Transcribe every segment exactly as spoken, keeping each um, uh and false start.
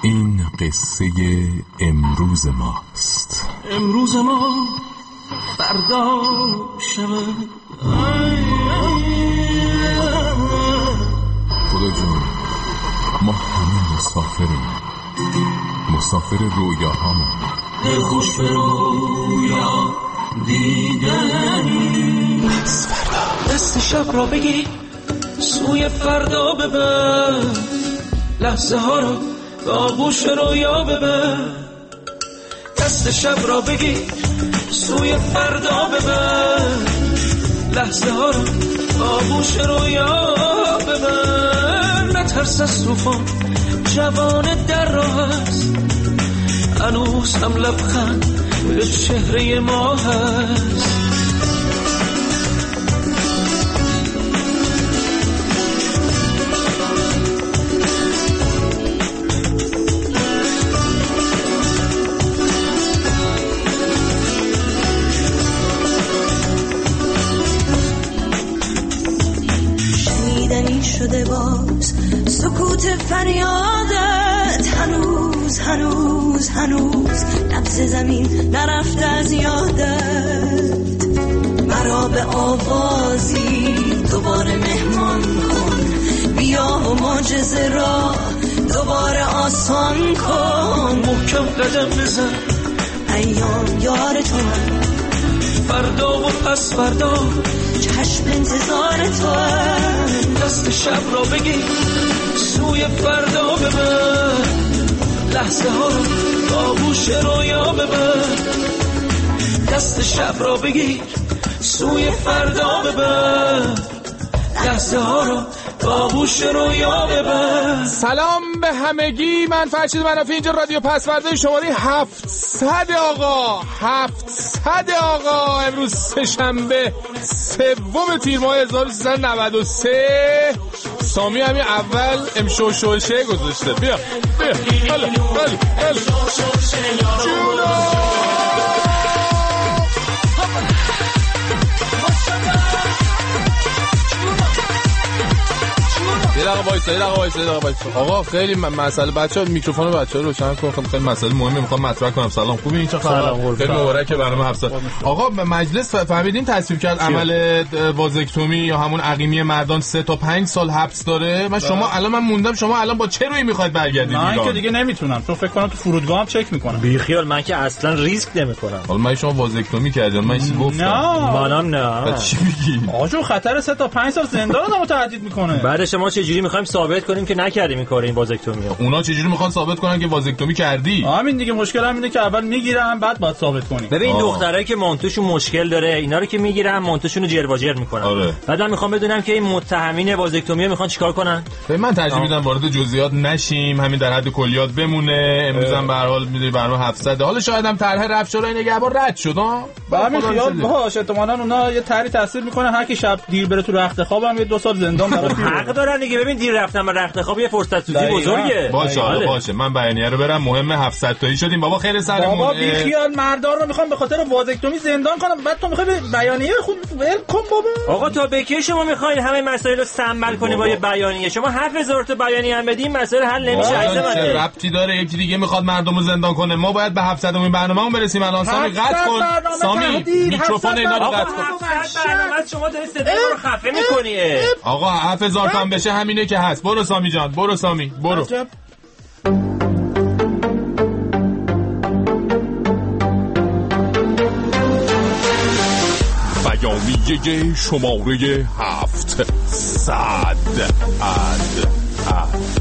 این قصه امروز ماست. امروز ما فردا شود. خدا جون، ما همه مسافریم، مسافر رویاهامون. دل خوش به رویا دیدنی. پس فردا دست شب را بگی سوی فردا ببر، لحظه ها رو به آغوش رویا ببر. دست شب را بگی سوی فردا ببر، لحظه ها رو به آغوش رویا ببر. نترس از طوفان، جوان در راه است، هنوز هم لبخند به چهره ما هست. شنیدنی شده باز سکوت فریادت، هنوز هنوز هنوز نبض زمین نرفته از یادت. مرا به آوازی دوباره مهمان کن، بیا و معجزه را دوباره آسان کن. محکم قدم بزن، ایام یار تو، فردا و پس فردا چشم انتظار تو. دست شب را بگی سوی فردا ببر، لحظه ها رو به آغوش رویا ببر. دست شب را بگیر سوی فردا ببر، لحظه ها رو به آغوش رویا ببر. سلام به همگی، من فرشید منافی، اینجا رادیو پسورده شماره هفتصد. آقا هفتصد آقا، امروز سه‌شنبه سوم تیر ماه هزار و سیصد و نود و سه. سامی همین اول امشو شوشه گذاشته. بیا بیا بله بله بله یه دقیقه وایسا یه دقیقه وایسا یه دقیقه وایسا. آقا خیلی مسئله، بچه‌ها میکروفون بچه‌ها رو روشن کن، خیلی مسئله مهمی میخوام مطرح کنم. سلام، خوبی؟ این چه خبر؟ خیلی مبارکه برنامه هفتصد. آقا مجلس فهمیدین تصویب کرد عمل وازکتومی یا همون عقیمی مردان سه تا پنج سال حبس داره. من شما الان من موندم، شما الان با چه روی میخواید برگردید ایران؟ من که دیگه نمیتونم، چون فکر کنم تو فرودگاه هم چک میکنم. بی خیال، من که اصلا ریسک نمیکنم. حالا من شما وازکتومی کردم، من چی گفتم؟ نه منم نه. چی میگی؟ آجو خطر سه تا پنج سال زندان آدمو تهدید میکنه. بعد شما چه جوری میخوایم ثابت کنیم که نکردیم این کارو، این وازکتومی رو؟ اونا چه جوری میخوان ثابت کنن که وازکتومی کردی؟ همین دیگه، مشکل هم اینه که اول میگیرن بعد باید ثابت کنیم. ببین این دخترایی که مانتوشون مشکل داره، اینا رو که میگیرن مانتوشون رو جرواجر میکنن. آره. بعد من میخوام بدونم که این متهمین وازکتومی میخوان چیکار کنن. ببین من ترجیح میدم وارد جزئیات نشیم، همین در حد کلیات بمونه. امروز هم به هر حال میدونی برنامه هفتصد، حالا شاید هم طرح رفت شورای نگهبان رد شد ها. همین خیال باش، احتمالاً اونا یه طرحی تاثیر میکنه، هر کی شب دیر بره تو رخت خوابم یه دو سال زندان براش حق دارن دیگه. ببین دیر رفتن به رخت خواب یه فرصت سوزی بزرگه. باشه حالا باشه، من بیانیه رو برم، مهم هفتصد تایی شدیم بابا، خیر سرمون. بابا بی خیال، مردار رو میخوام به خاطر وازکتومی زندان کنم، بعد تو میخوای بیانیه خود ول کن بابا. آقا تا به کی شما میخواین همه مسائل رو سنبل کنی با یه بیانیه؟ شما هفت هزار تا بیانیه هم بدین مسائل حل نمیشه. عزیز چه ربطی داره یکی دیگه میخواد مردم رو زندان کنه؟ ما باید به هفتصدمین برنامه‌مون برسیم. الان سامی قطع کن، سامی میکروفون اینا رو قطع کن. برنامه شما داری صدای ما رو خفه میکنی. آقا هفت هزار تا بشه همینه که هست. برو سامی جان، برو سامی، برو. بیانیه شماره هفت صد اد اد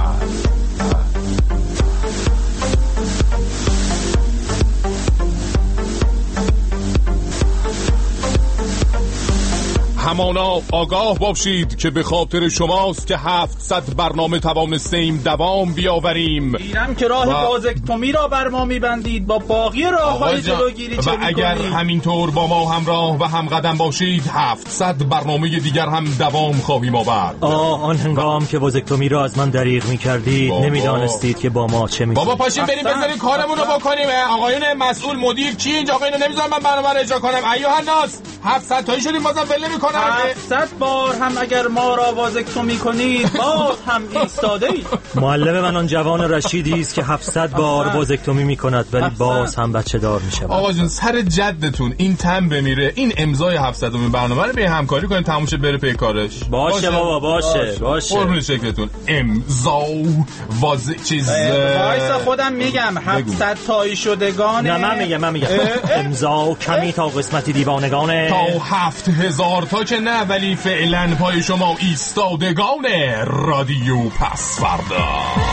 همانا آگاه باشید که به خاطر شماست که هفتصد برنامه توانستیم دوام بیاوریم. دیرم که راه وازکتومی را بر ما میبندید، با باقی راه‌های جلوگیری چه می‌کنید؟ و اگر همینطور با ما همراه و هم قدم باشید، هفتصد برنامه دیگر هم دوام خواهیم آورد. آه آن هنگام که وازکتومی را از من دریغ می‌کردید، نمیدانستید که با ما چه می‌کنید. بابا پاشیم بریم بذاریم کارمون رو بکنیم. آقایون مسئول، مدیر، کی اینجا؟ آقا اینو نمیذارم من برنامه رو اجرا کنم. ایها الناس، هفتصد تایی شدیم بازم ول نمی‌کنم. هفتصد بار هم اگر ما را وازکتومی کنید باز هم ایستاده اید. معلم من آن جوان رشیدی است که هفتصد بار وازکتومی میکند ولی باز هم بچه دار میشه. آقا جون سر جدتون این تم بمیره، این امضای هفتصدمین برنامه رو به همکاری کنید تموم شه بره پی کارش. باشه بابا باشه باشه. قربون شکلتون. امضا واز چیز وایسا خودم میگم هفتصد تایی شدگان. نه من میگم من میگم امضا کمی تا قسمتی دیوانگانه. تا هفت هزار تا که نه ولی فعلا پای شما ایستادگان رادیو پس فردا.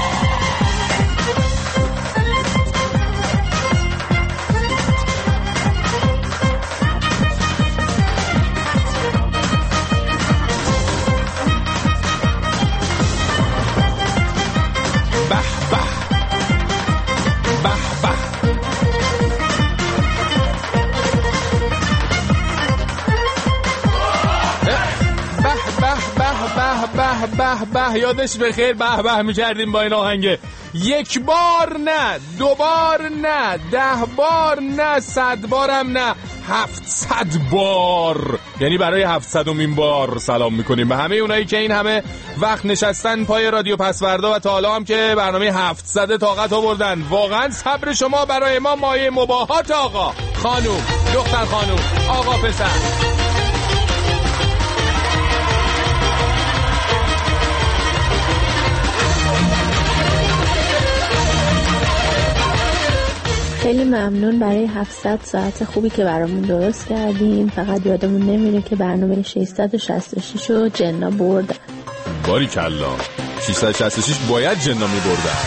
به به یادش بخیر به به میکردیم با این آهنگه. یک بار نه، دو بار نه، ده بار نه، صد بارم نه، هفتصد بار. یعنی برای هفتصدمین بار سلام میکنیم به همه اونایی که این همه وقت نشستن پای رادیو پسوردا و تا حالا هم که برنامه هفتصد طاقت آوردن. واقعا صبر شما برای ما مایه مباهات. آقا خانوم، دختر خانوم، آقا پسر. خیلی ممنون برای هفتصد ساعت خوبی که برامون درست کردین. فقط یادمون نمیره که برنامه ششصد و شصت و شش رو جنا بردن. باریکلا ششصد و شصت و شش باید جنا می بردن.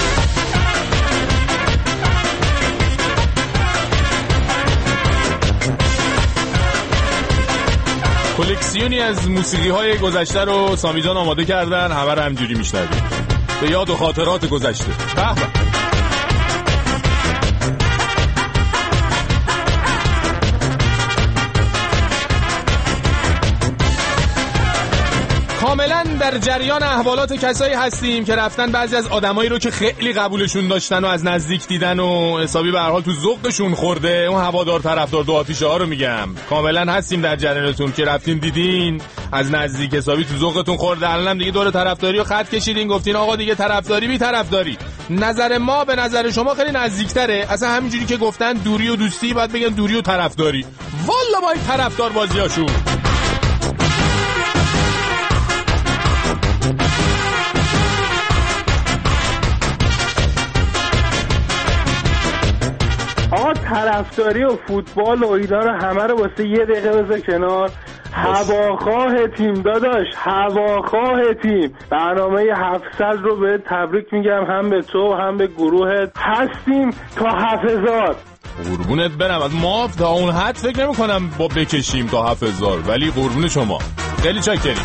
کلکسیونی از موسیقی های گذشته رو سامی جان آماده کردن، همه رو همجوری میشنویم به یاد و خاطرات گذشته. به به. کاملا در جریان احوالات کسایی هستیم که رفتن بعضی از آدمایی رو که خیلی قبولشون داشتن و از نزدیک دیدن و حسابی به هر حال تو ذوقشون خورده، اون هوادار طرفدار دو آتیشه ها رو میگم. کاملا هستیم در جریانتون که رفتین دیدین از نزدیک حسابی تو ذوقتون خورده. الانم دیگه دور طرفداری رو خط کشیدین، گفتین آقا دیگه طرفداری بی طرفداری. نظر ما به نظر شما خیلی نزدیک‌تره. اصلا همینجوری که گفتن دوری و دوستی، باید بگن دوری و طرفداری. والله با این طرفدار بازیاشون. آقا طرفداری و فوتبال و اینا رو همه رو واسه یه دقیقه بذار کنار. هواخواه تیم داداش، هواخواه تیم. برنامه هفتصد رو به تبریک میگم، هم به تو هم به گروهت. هستیم تا هفت هزار. قربونت برم. از ما تا اون حد فکر نمی کنم با بکشیم تا هفت هزار، ولی قربون شما خیلی چاکریم.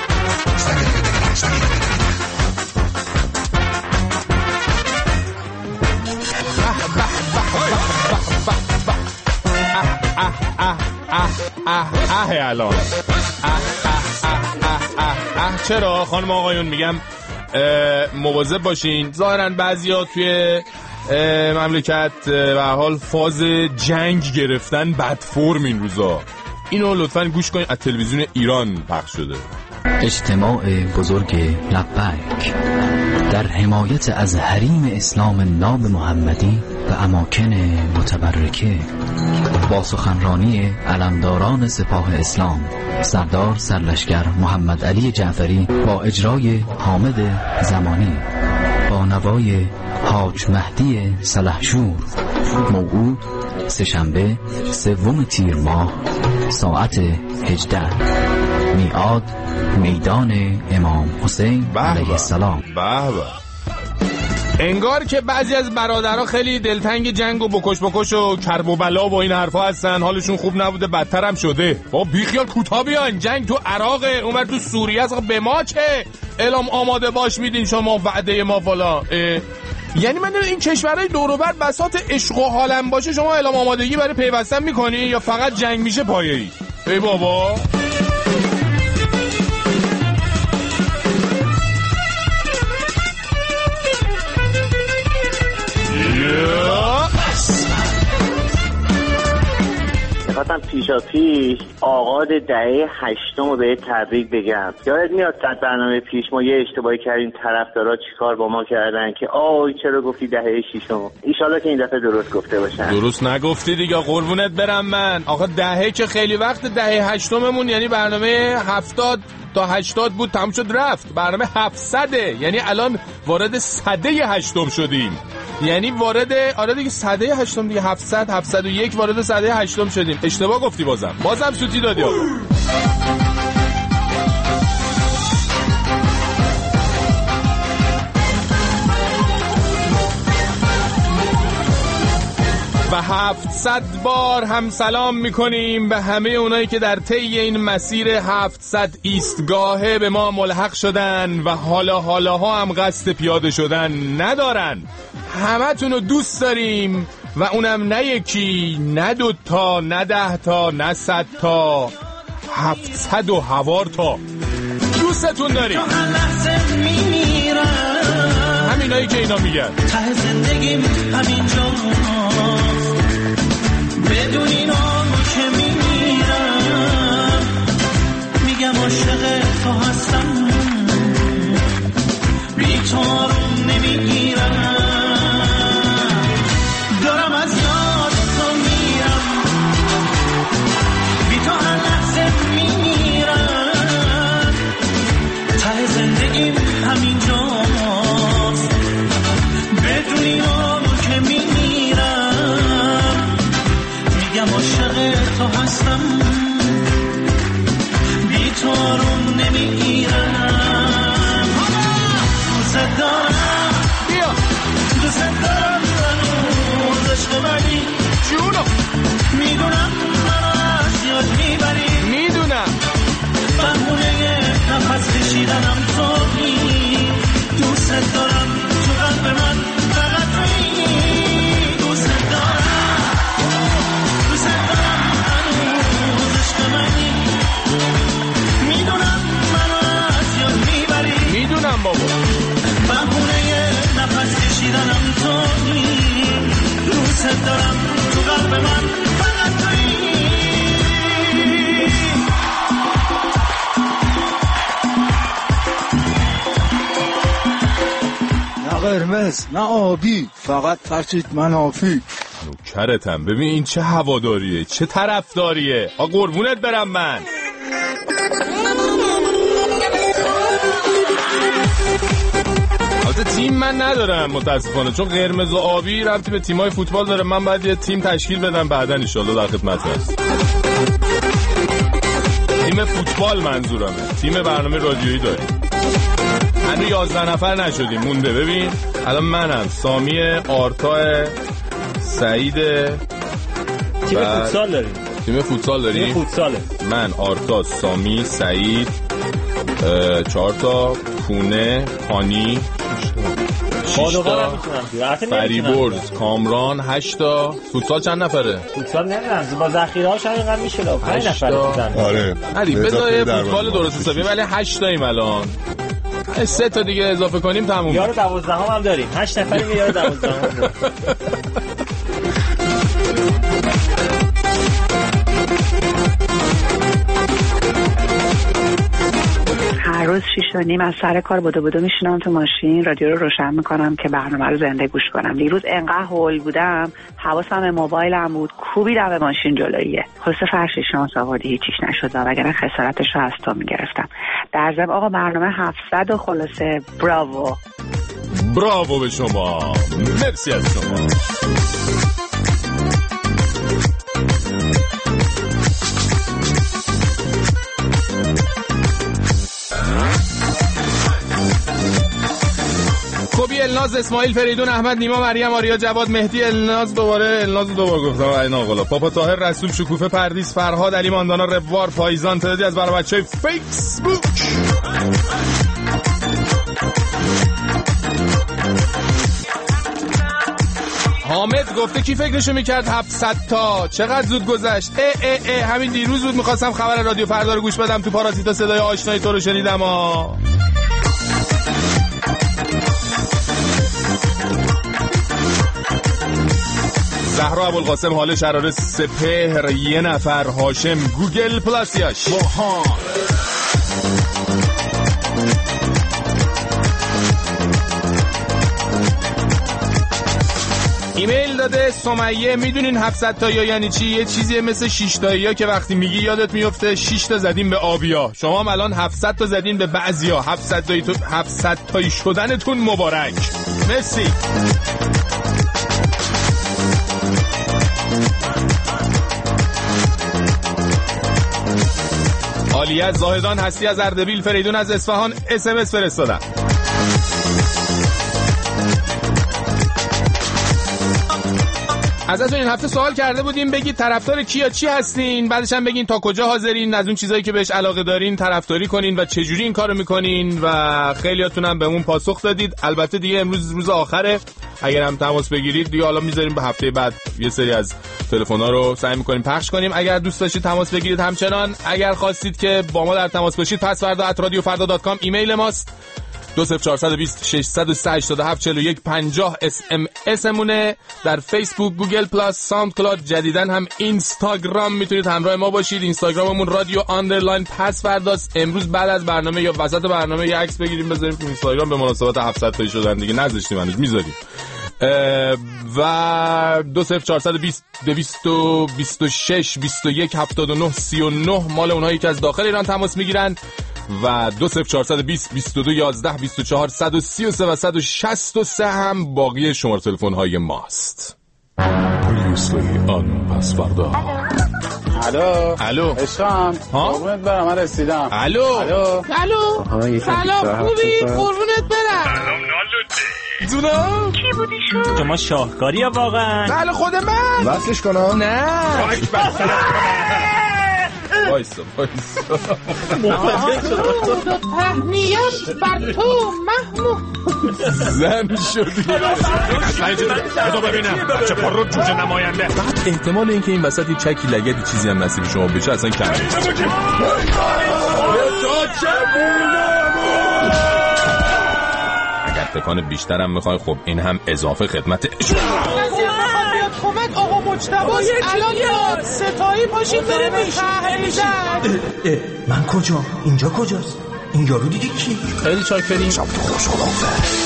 اه اه الان اه اه اه اه اه چرا خانم آقایون میگم مواظب باشین. ظاهرا بعضیا توی مملکت به حال فاز جنگ گرفتن، بد فرم این روزا. اینو لطفاً گوش کنین، از تلویزیون ایران پخش شده. اجتماع بزرگ لبیک در حمایت از حریم اسلام ناب محمدی و اماکن متبرکه با سخنرانی علمداران سپاه اسلام سردار سرلشکر محمد علی جعفری با اجرای حامد زمانی با نوای حاج مهدی سلحشور. موعود سه‌شنبه سوم تیر ماه ساعت هجده. میعاد میدان امام حسین علیه السلام. به به. انگار که بعضی از برادرها خیلی دلتنگ جنگ و بکش بکش و کرب و بلا و این حرفا هستن. حالشون خوب نبوده، بدتر هم شده. با بیخیال کوتا بیان. جنگ تو عراق، اونور تو سوریه است. به ما چه؟ اعلام آماده باش میدین شما، وعده ما فلا. یعنی من این کشورهای دور و بر بساط عشق و حالم باشه شما اعلام آمادگی برای پیوستن میکنی یا فقط جنگ میشه پایه‌ای؟ ای بابا. میخواستم پیشا پیش آغاز دهه هشتم رو به تبریک بگم. یادت میاد صد برنامه پیش ما یه اشتباهی کردیم، طرفدارا چیکار با ما کردن که آی چرا گفتی دهه ششم؟ ان شاءالله که این دفعه درست گفته باشن. درست نگفتی دیگه قربونت برم من. آقا دهه که خیلی وقت، دهه هشتممون یعنی برنامه هفتاد تا هشتاد بود تموم شد رفت. برنامه هفتصده، یعنی الان وارد سده هشتم شدیم. یعنی وارد آره دیگه سده هشتم دیگه، هفتصد هفتصد و یک وارد سده هشتم شدیم. اشتباه گفتی بازم بازم سوتی دادی آقا. و هفتصد بار هم سلام میکنیم به همه اونایی که در طی این مسیر هفتصد ایستگاهه به ما ملحق شدن و حالا حالاها هم قصد پیاده شدن ندارن. همه تونو دوست داریم و اونم نه یکی، نه دوتا، نه ده تا، نه صد تا، هفتصد و هوار تا. دوستتون داریم. همینایی که اینا میگن ته زندگیم همینجا بدون اینا که میمیرم، میگم عاشق تو هستم، بی تو آروم نمیگیرم، دارم از یاد تو میرم، بی تو هر لحظه میمیرم، ته زندگیم همینجاست بدون اینا که میمیرم، میگم عاشق تو هستم، بی تو آروم نمیگیرم، دوست دارم دوست دارم هنوز عشق منی جونو، میدونم منو از یاد میبری، میدونم بهونه نفس کشیدنم تویی، دوست دارم تو قلب من فقط تویی، دوست دارم دوست دارم هنوز عشق منی، میدونم منو از یاد میبری، میدونم بابا بهونه نفس کشیدنم تویی، دوست دارم تو قلب من فقط تویی. نه قرمز نه آبی، فقط فرشید منافی. نوکرتم. ببین این چه هواداریه، چه طرفداریه. آ قربونت برم من. البته تیم من ندارم متاسفانه، چون قرمز و آبی ربطی به تیمای فوتبال داره. من باید یه تیم تشکیل بدم بعدن ان شاءالله در خدمت هست. تیم فوتبال منظورمه، تیم برنامه رادیویی داریم. هنوز یازده نفر نشدیم، مونده. ببین الان منم، سامی، آرتا، سعید، تیم فوتسال داریم. تیم فوتسال داریم. تیم فوتساله. من، آرتا، سامی، سعید، چهار تا، پونه، پانی، بادوغان هم میتونم، فریبرز، کامران، هشت تا. فوتسال چند نفره؟ فوتسال نمیدونم، با ذخیره هاش هم اینقدر میشه. پنج نفره بودن. آره علی بذار فوتبال درست حسابی، ولی هشت تاییم الان. سه تا دیگه اضافه کنیم تموم. یارو دوازدهم هم داریم. هشت نفریم، یارو دوازدهم هم داریم. هر روز شیش و نیم از سر کار بودو بودو میشینم تو ماشین، رادیو رو روشن میکنم که برنامه رو زنده گوش کنم. دیروز انقدر هول بودم، حواسم به موبایلم بود، کوبیدم به ماشین جلویه. خلاص فرشی شانس آوردی هیچیش نشد، وگرنه خسارتش رو از تو میگرفتم. در ضمن آقا برنامه هفتصد و خلاصه براوو براوو به شما، مرسی از شما. کوبی الناز، اسماعیل، فریدون، احمد، نیما، مریم، آریا، جواد، مهدی، الناز، دوباره الناز دوباره گفتم این آقا، پاپا طاهر، رسول، شکوفه، پردیس، فرهاد، علی ماندانا، روار، پایزان، تعدادی از برای بچهای فیسبوک. حامد گفته کی فکرشو میکرد هفتصد تا، چقدر زود گذشت. اه اه اه همین دیروز بود میخواستم خبر رادیو فردا رو گوش بدم، تو پاراسیتا صدای آشنای تو رو شنیدم. ها زهرا همراه ابوالقاسم، حال شراره سپهر، یه نفر هاشم، گوگل پلاسیاش ماها. ایمیل داده سمیه، میدونین هفتصد تایی یعنی چی؟ یه چیزیه مثل شش تایی ها که وقتی میگی یادت میفته شش تا زدین به آبیا. شما هم الان هفتصد تا زدین به بعضیا. هفتصد تایی تو... هفتصد تایی شدنتون مبارک. مرسی. عالیت زاهدان هستی از اردبیل، فریدون از اصفهان اس ام اس فرستادن. ازتون این هفته سوال کرده بودیم بگید طرفدار کی یا چی هستین، بعدش هم بگین تا کجا حاضرین از اون چیزایی که بهش علاقه دارین طرفداری کنین و چه جوری این کارو میکنین و خیلیاتون هم بهمون پاسخ دادید. البته دیگه امروز روز آخره، اگر هم تماس بگیرید دیگه حالا میذاریم به هفته بعد یه سری از تلفن‌ها رو سعی می‌کنیم پخش کنیم. اگر دوست داشتید تماس بگیرید همچنان، اگر خواستید که با ما در تماس باشید پس فردا ات رادیو فردا دات کام ایمیل ماست. دو صفر چهار دو صفر شش صفر سه هشت هفت چهار یک پنجاه اس ام اس مونه. در فیسبوک، گوگل پلاس، ساوند کلاود، جدیدن هم اینستاگرام میتونید همراه ما باشید. اینستاگراممون رادیو آندرلاین پس فرداست. امروز بعد از برنامه یا وسط برنامه یه عکس بگیریم بذاریم تو اینستاگرام به مناسبت هفتصد تایی شدن دیگه نذاشتیم هنوز میذاریم. و دو صفر چهار دو صفر دویست و بیست و شش بیست و یک هفتاد و نه سی و نه مال اونهایی که از داخل ایران تماس میگیرن و دو صفر چهار دو صفر بیست و دو یازده بیست و چهار صد و سی و سه و صد و شصت و سه هم باقی شماره تلفن های ماست. پریوسلی آن پس فردا. الو الو عشقم، قربونت برم، من رسیدم. الو الو الو سلام، خوبی؟ قربونت برم. سلام نالوده جونم کی بودی شو؟ شما شاهکاری یا واقعا؟ بله خود من. وصلش کنم؟ نه وایسا وایسا تهنیت بر تو محمود. زن شدی. بذار ببینم بچه پر رو جوجه نماینده. بعد احتمال اینکه این وسط یه چکی لگدی چیزی هم نصیب شما بشه اصلا کم نیست. اگر تکان بیشترم میخوای خب این هم اضافه خدمت کمک آقا مجتباست الان یاد ستایی پاشید داره میخواهد. من کجا؟ اینجا کجاست؟ این یارو دیگه کی؟ خیلی چاکریم. شب تو خوش خدافظ.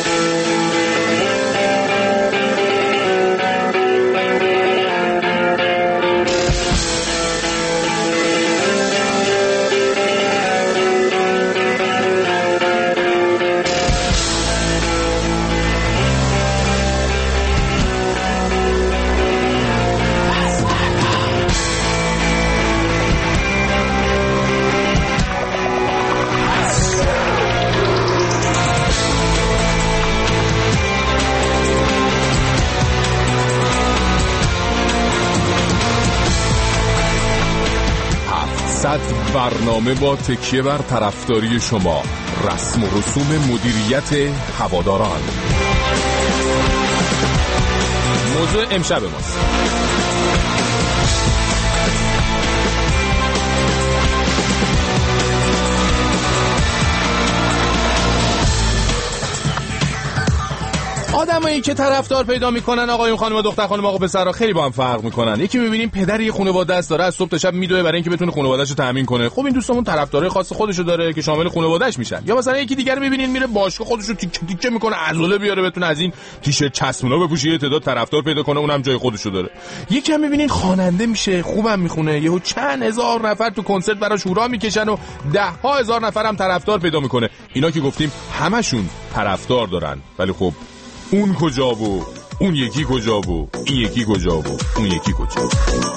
برنامه با تکیه بر طرفداری شما، رسم و رسوم مدیریت هواداران. موضوع امشب ماست. آدمایی که طرفدار پیدا میکنن، آقایون خانم و دختر خانم آقا پسرها، خیلی با هم فرق میکنن. یکی میبینیم پدر یه خانواده است، داره از صبح تا شب میدوه برای اینکه بتونه خانواده‌شو تامین کنه. خب این دوستمون طرفدارای خاص خودشو داره که شامل خانواده‌اش میشن. یا مثلا یکی دیگر میبینین میره باشگاه خودشو تیکه تیکه میکنه، عضله بیاره بتونه از این تیشرت چسبونا بپوشه، یه تعداد طرفدار پیدا کنه، اونم جای خودشو داره. یکی هم میبینین خواننده میشه، خوبم میخونه، یهو چند هزار نفر تو کنسرت براش هورا میکشن و ده ها هزار نفر هم طرفدار پیدا میکنه. اینا که گفتیم همشون طرفدار دارن، ولی خب اون کجا و اون یکی کجا و این یکی کجا و اون یکی کجا.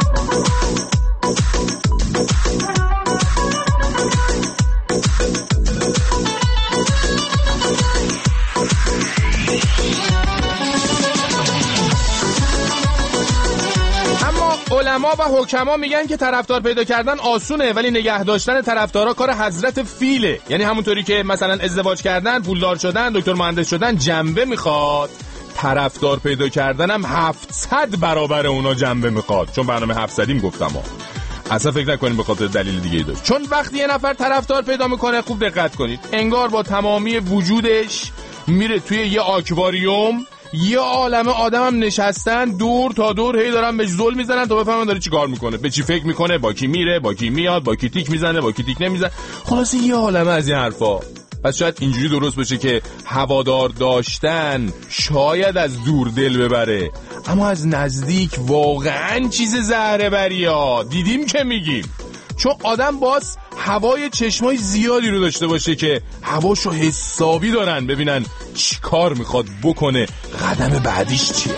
اما علما و حکما میگن که طرفدار پیدا کردن آسونه، ولی نگه داشتن طرفدارا کار حضرت فیله. یعنی همونطوری که مثلا ازدواج کردن، پولدار شدن، دکتر مهندس شدن جنبه میخواد، طرفدار پیدا کردن هم هفتصد برابر اونا جنبه میخواد. چون برنامه هفتصدیم گفتم ها، اصلا فکر نکنیم به خاطر دلیل دیگه ای داشت. چون وقتی یه نفر طرفدار پیدا میکنه، خوب دقت کنید، انگار با تمامی وجودش میره توی یه آکواریوم، یه عالمه آدمم نشستن دور تا دور هی دارن بهش زل میزنن تا بفهمن داره چی کار میکنه، به چی فکر میکنه، با کی میره، با کی میاد، با کی تیک میزنه، با کی تیک نمیزنه. خلاص یه عالمه از این حرفا. پس شاید اینجوری درست باشه که هوادار داشتن شاید از دور دل ببره، اما از نزدیک واقعا چیز زهره بریا. دیدیم که میگیم، چون آدم باز هوای چشمای زیادی رو داشته باشه که هواشو حسابی دارن ببینن چی کار میخواد بکنه، قدم بعدیش چیه.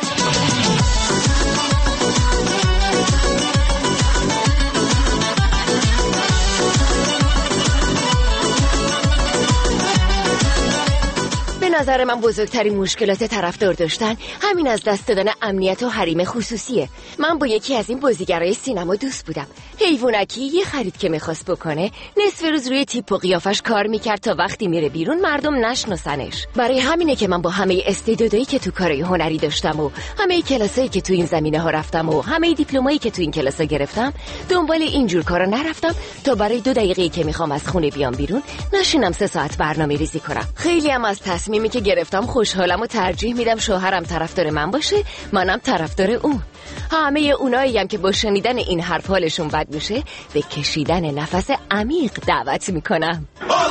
به نظر من بزرگترین مشکلات طرفدار داشتن همین از دست دادن امنیت و حریم خصوصیه. من با یکی از این بازیگرای سینما دوست بودم. حیوانکی یه خرید که میخواست بکنه نصف روز روی تیپ و قیافش کار میکرد تا وقتی میره بیرون مردم نشناسنش. برای همینه که من با همه استعدادایی که تو کارهای هنری داشتم و همه کلاسایی که تو این زمینه ها رفتم و همه دیپلمایی که تو این کلاسا گرفتم دنبال اینجور کارا نرفتم تا برای دو دقیقه‌ای که میخوام از خونه بیام بیرون نشینم سه ساعت برنامه‌ریزی کنم. خیلی هم از تصمیمی که گرفتم خوشحالم و ترجیح میدم شوهرم طرفدار من باشه، منم طرفدار اون. همه اونایی هم که با شنیدن این حرف حالشون بد میشه به کشیدن نفس عمیق دعوت میکنم.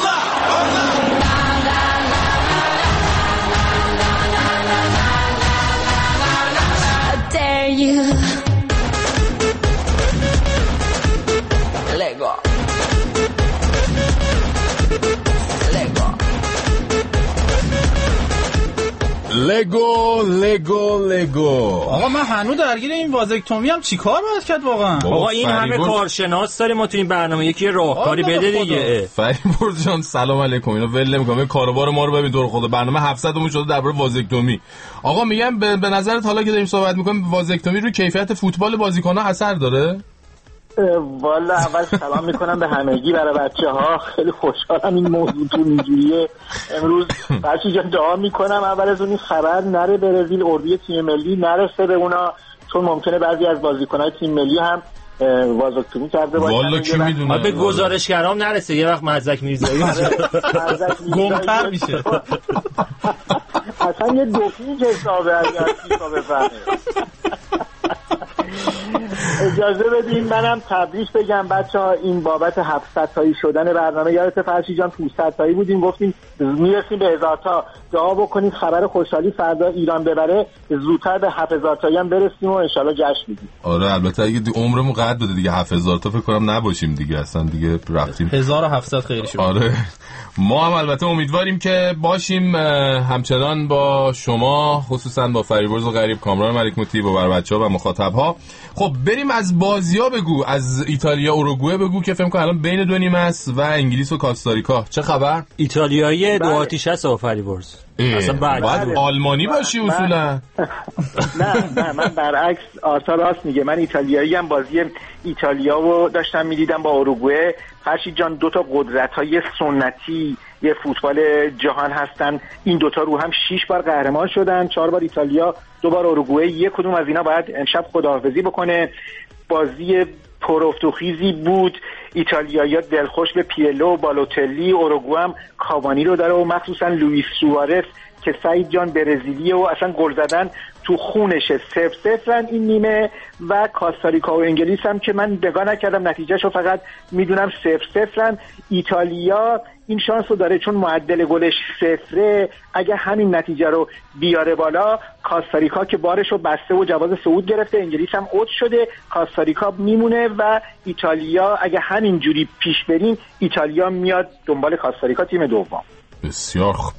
لگو لگو لگو. آقا من هنوز درگیر این وازکتومی هم چیکار باید کرد واقعا؟ آقا این همه کارشناس داره، ما تو این برنامه یکی راهکاری بده دیگه. فریبرز جان سلام علیکم. اینو ول نمی‌کنم، کاروبار ما رو ببین دور خدا. برنامه هفتصد مون شده درباره وازکتومی. آقا میگم به, به نظرت حالا که داریم صحبت می‌کنیم وازکتومی رو کیفیت فوتبال بازیکن‌ها اثر داره؟ والا اول سلام میکنم به همگی برای بچه ها. خیلی خوشحالم این موضوع تو اینجوریه. امروز بچه جان دعا میکنم اول از اون این خبر نره برزیل، اردوی تیم ملی نرسه به اونا، چون ممکنه بعضی از بازیکنهای تیم ملی هم وازکتومی کرده باشن. والا کی میدونه، به گزارشگرام نرسه یه وقت مزدک میرزایی گمتر میشه. اصلا یه دوپینگ حسابه اگر فیفا بفهمه. اجازه بدین منم تبریک بگم بچه ها این بابت هفتصد تایی شدن برنامه. یادت فرشی جان پانصد تایی بودیم گفتیم میرسیم به هزار تا. دعا بکنید خبر خوشحالی فردا ایران ببره زودتر به هفت هزار تایی هم برسیم و انشالله جشن میدیم. آره البته اگه عمرمون قد بده دیگه هفت هزار تا فکر کنم نباشیم دیگه، اصلا دیگه رفتیم هزار و هفتصد خیلی شد. آره ما هم البته امیدواریم که باشیم همچنان با شما، خصوصا با فریبرز و غریب، کامران ملک موتی و بر بچه‌ها و مخاطب‌ها. خب بریم از بازی‌ها بگو، از ایتالیا اوروگوئه بگو که فکر کنم الان بین دو نیمه است و انگلیس و کاستاریکا. چه خبر؟ ایتالیایی دو آتیش است و فریبرز. اصلا بعد آلمانی باشی اصولا. نه نه من برعکس آرتا راست میگه. من ایتالیایی ام، بازی ایتالیا رو داشتم میدیدم با اوروگوئه. فرشید جان دو تا قدرت‌های سنتی یه فوتبال جهان هستن، این دوتا رو هم شش بار قهرمان شدن، چهار بار ایتالیا، دو بار اوروگوئه. یک کدوم از اینا باید امشب خداحافظی بکنه. بازی پرافتوخیزی بود. ایتالیایی‌ها دلخوش به پیرلو و بالوتلی، اوروگوئه هم کاوانی رو داره و مخصوصا لوئیس سوارز که سعید جان برزیلیه و اصلا گل زدن تو خونشه. صفر صفرن این نیمه و کاستاریکا و انگلیس هم که من نگاه نکردم نتیجهشو، فقط میدونم صفر صفرن. ایتالیا این شانس رو داره چون معدل گلش صفره، اگه همین نتیجه رو بیاره بالا کاستاریکا که بارش رو بسته و جواز صعود گرفته، انگلیس هم اوت شده، کاستاریکا میمونه و ایتالیا اگه همین جوری پیش بریم ایتالیا میاد دنبال کاستاریکا تیم دوم. بسیار خوب.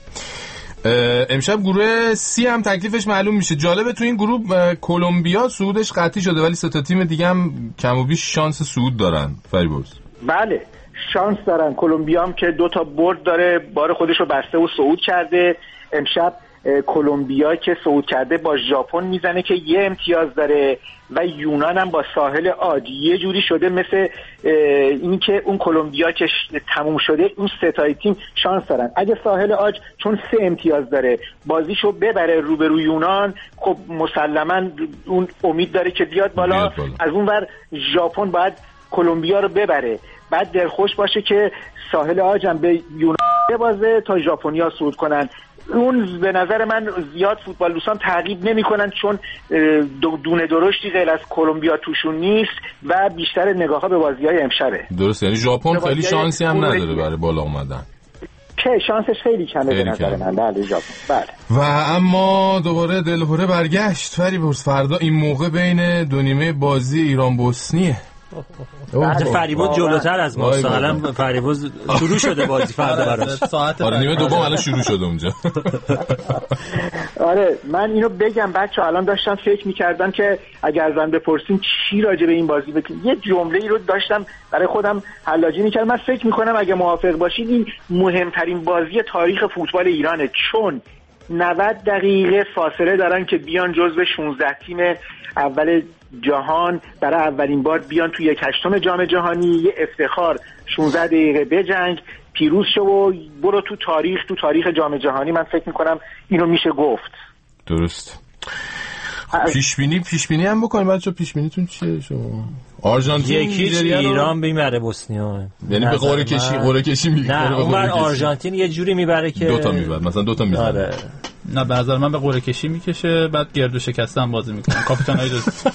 امشب گروه سی هم تکلیفش معلوم میشه. جالبه تو این گروه کلمبیا صعودش قطعی شده ولی سه تا تیم دیگه هم کم و بیش شانس صعود دارن. فریبرز بله شانس دارن. کلمبیا هم که دو تا برد داره، بار خودش رو بسته و صعود کرده. امشب کلمبیا که صعود کرده با ژاپن میزنه که یه امتیاز داره و یونان هم با ساحل عاج یه جوری شده مثل این که اون کلمبیا که تموم شده اون ستای تیم شانس دارن. اگه ساحل عاج چون سه امتیاز داره بازیشو ببره روبرو یونان، خب مسلما اون امید داره که بیاد بالا, بیاد بالا. از اون ور ژاپن باید کلمبیا رو ببره، بعد دلخوش باشه که ساحل عاج هم به یونان ببازه تا ژاپنیا صعود کنن. اون به نظر من زیاد فوتبال دوستان تعقیب نمی‌کنن چون دونه درشتی غیر از کلمبیا توشون نیست و بیشتر نگاه‌ها به بازی‌های امشبه. درست، یعنی ژاپن خیلی شانسی هم نداره برای بالا اومدن. که شانسش خیلی کمه به نظر من. بله ژاپن. بله. و اما دوباره دلهوره برگشت فریبرز. فردا این موقع بین دو نیمه بازی ایران بوسنیه. فریبرز جلوتر از ماست. الان فریبرز شروع شده بازی فردا براش. آره نیمه دوم الان شروع شده اونجا. آره من اینو بگم بچه‌ها، الان داشتم فکر می‌کردم که اگر ازم بپرسین چی راجع به این بازی بگم، یه جمله‌ای رو داشتم برای خودم حلاجی می‌کردم. من فکر می‌کنم اگه موافق باشید این مهمترین بازی تاریخ فوتبال ایرانه، چون نود دقیقه فاصله دارن که بیان جزو شانزده تیم اول جهان برای اولین بار بیان توی یک هشتم جام جهانی. یه افتخار، شانزده دقیقه بجنگ پیروز شو و برو تو تاریخ تو تاریخ جام جهانی. من فکر میکنم اینو میشه گفت. درست. پیش بینی پیش بینی هم بکنیم بچه‌ها. پیش بینیتون چیه شما؟ آرژانتین یکی ایران میبره بوسنیا، یعنی به قرعه کشی قرعه کشی میگه. نه اون بر آرژانتین یه جوری میبره که دو تا میبره، مثلا دو تا میزنه. آره. نه به نظر من به قرعه کشی میکشه، بعد گردو شکسته هم بازی میکنه. کاپیتانای دو.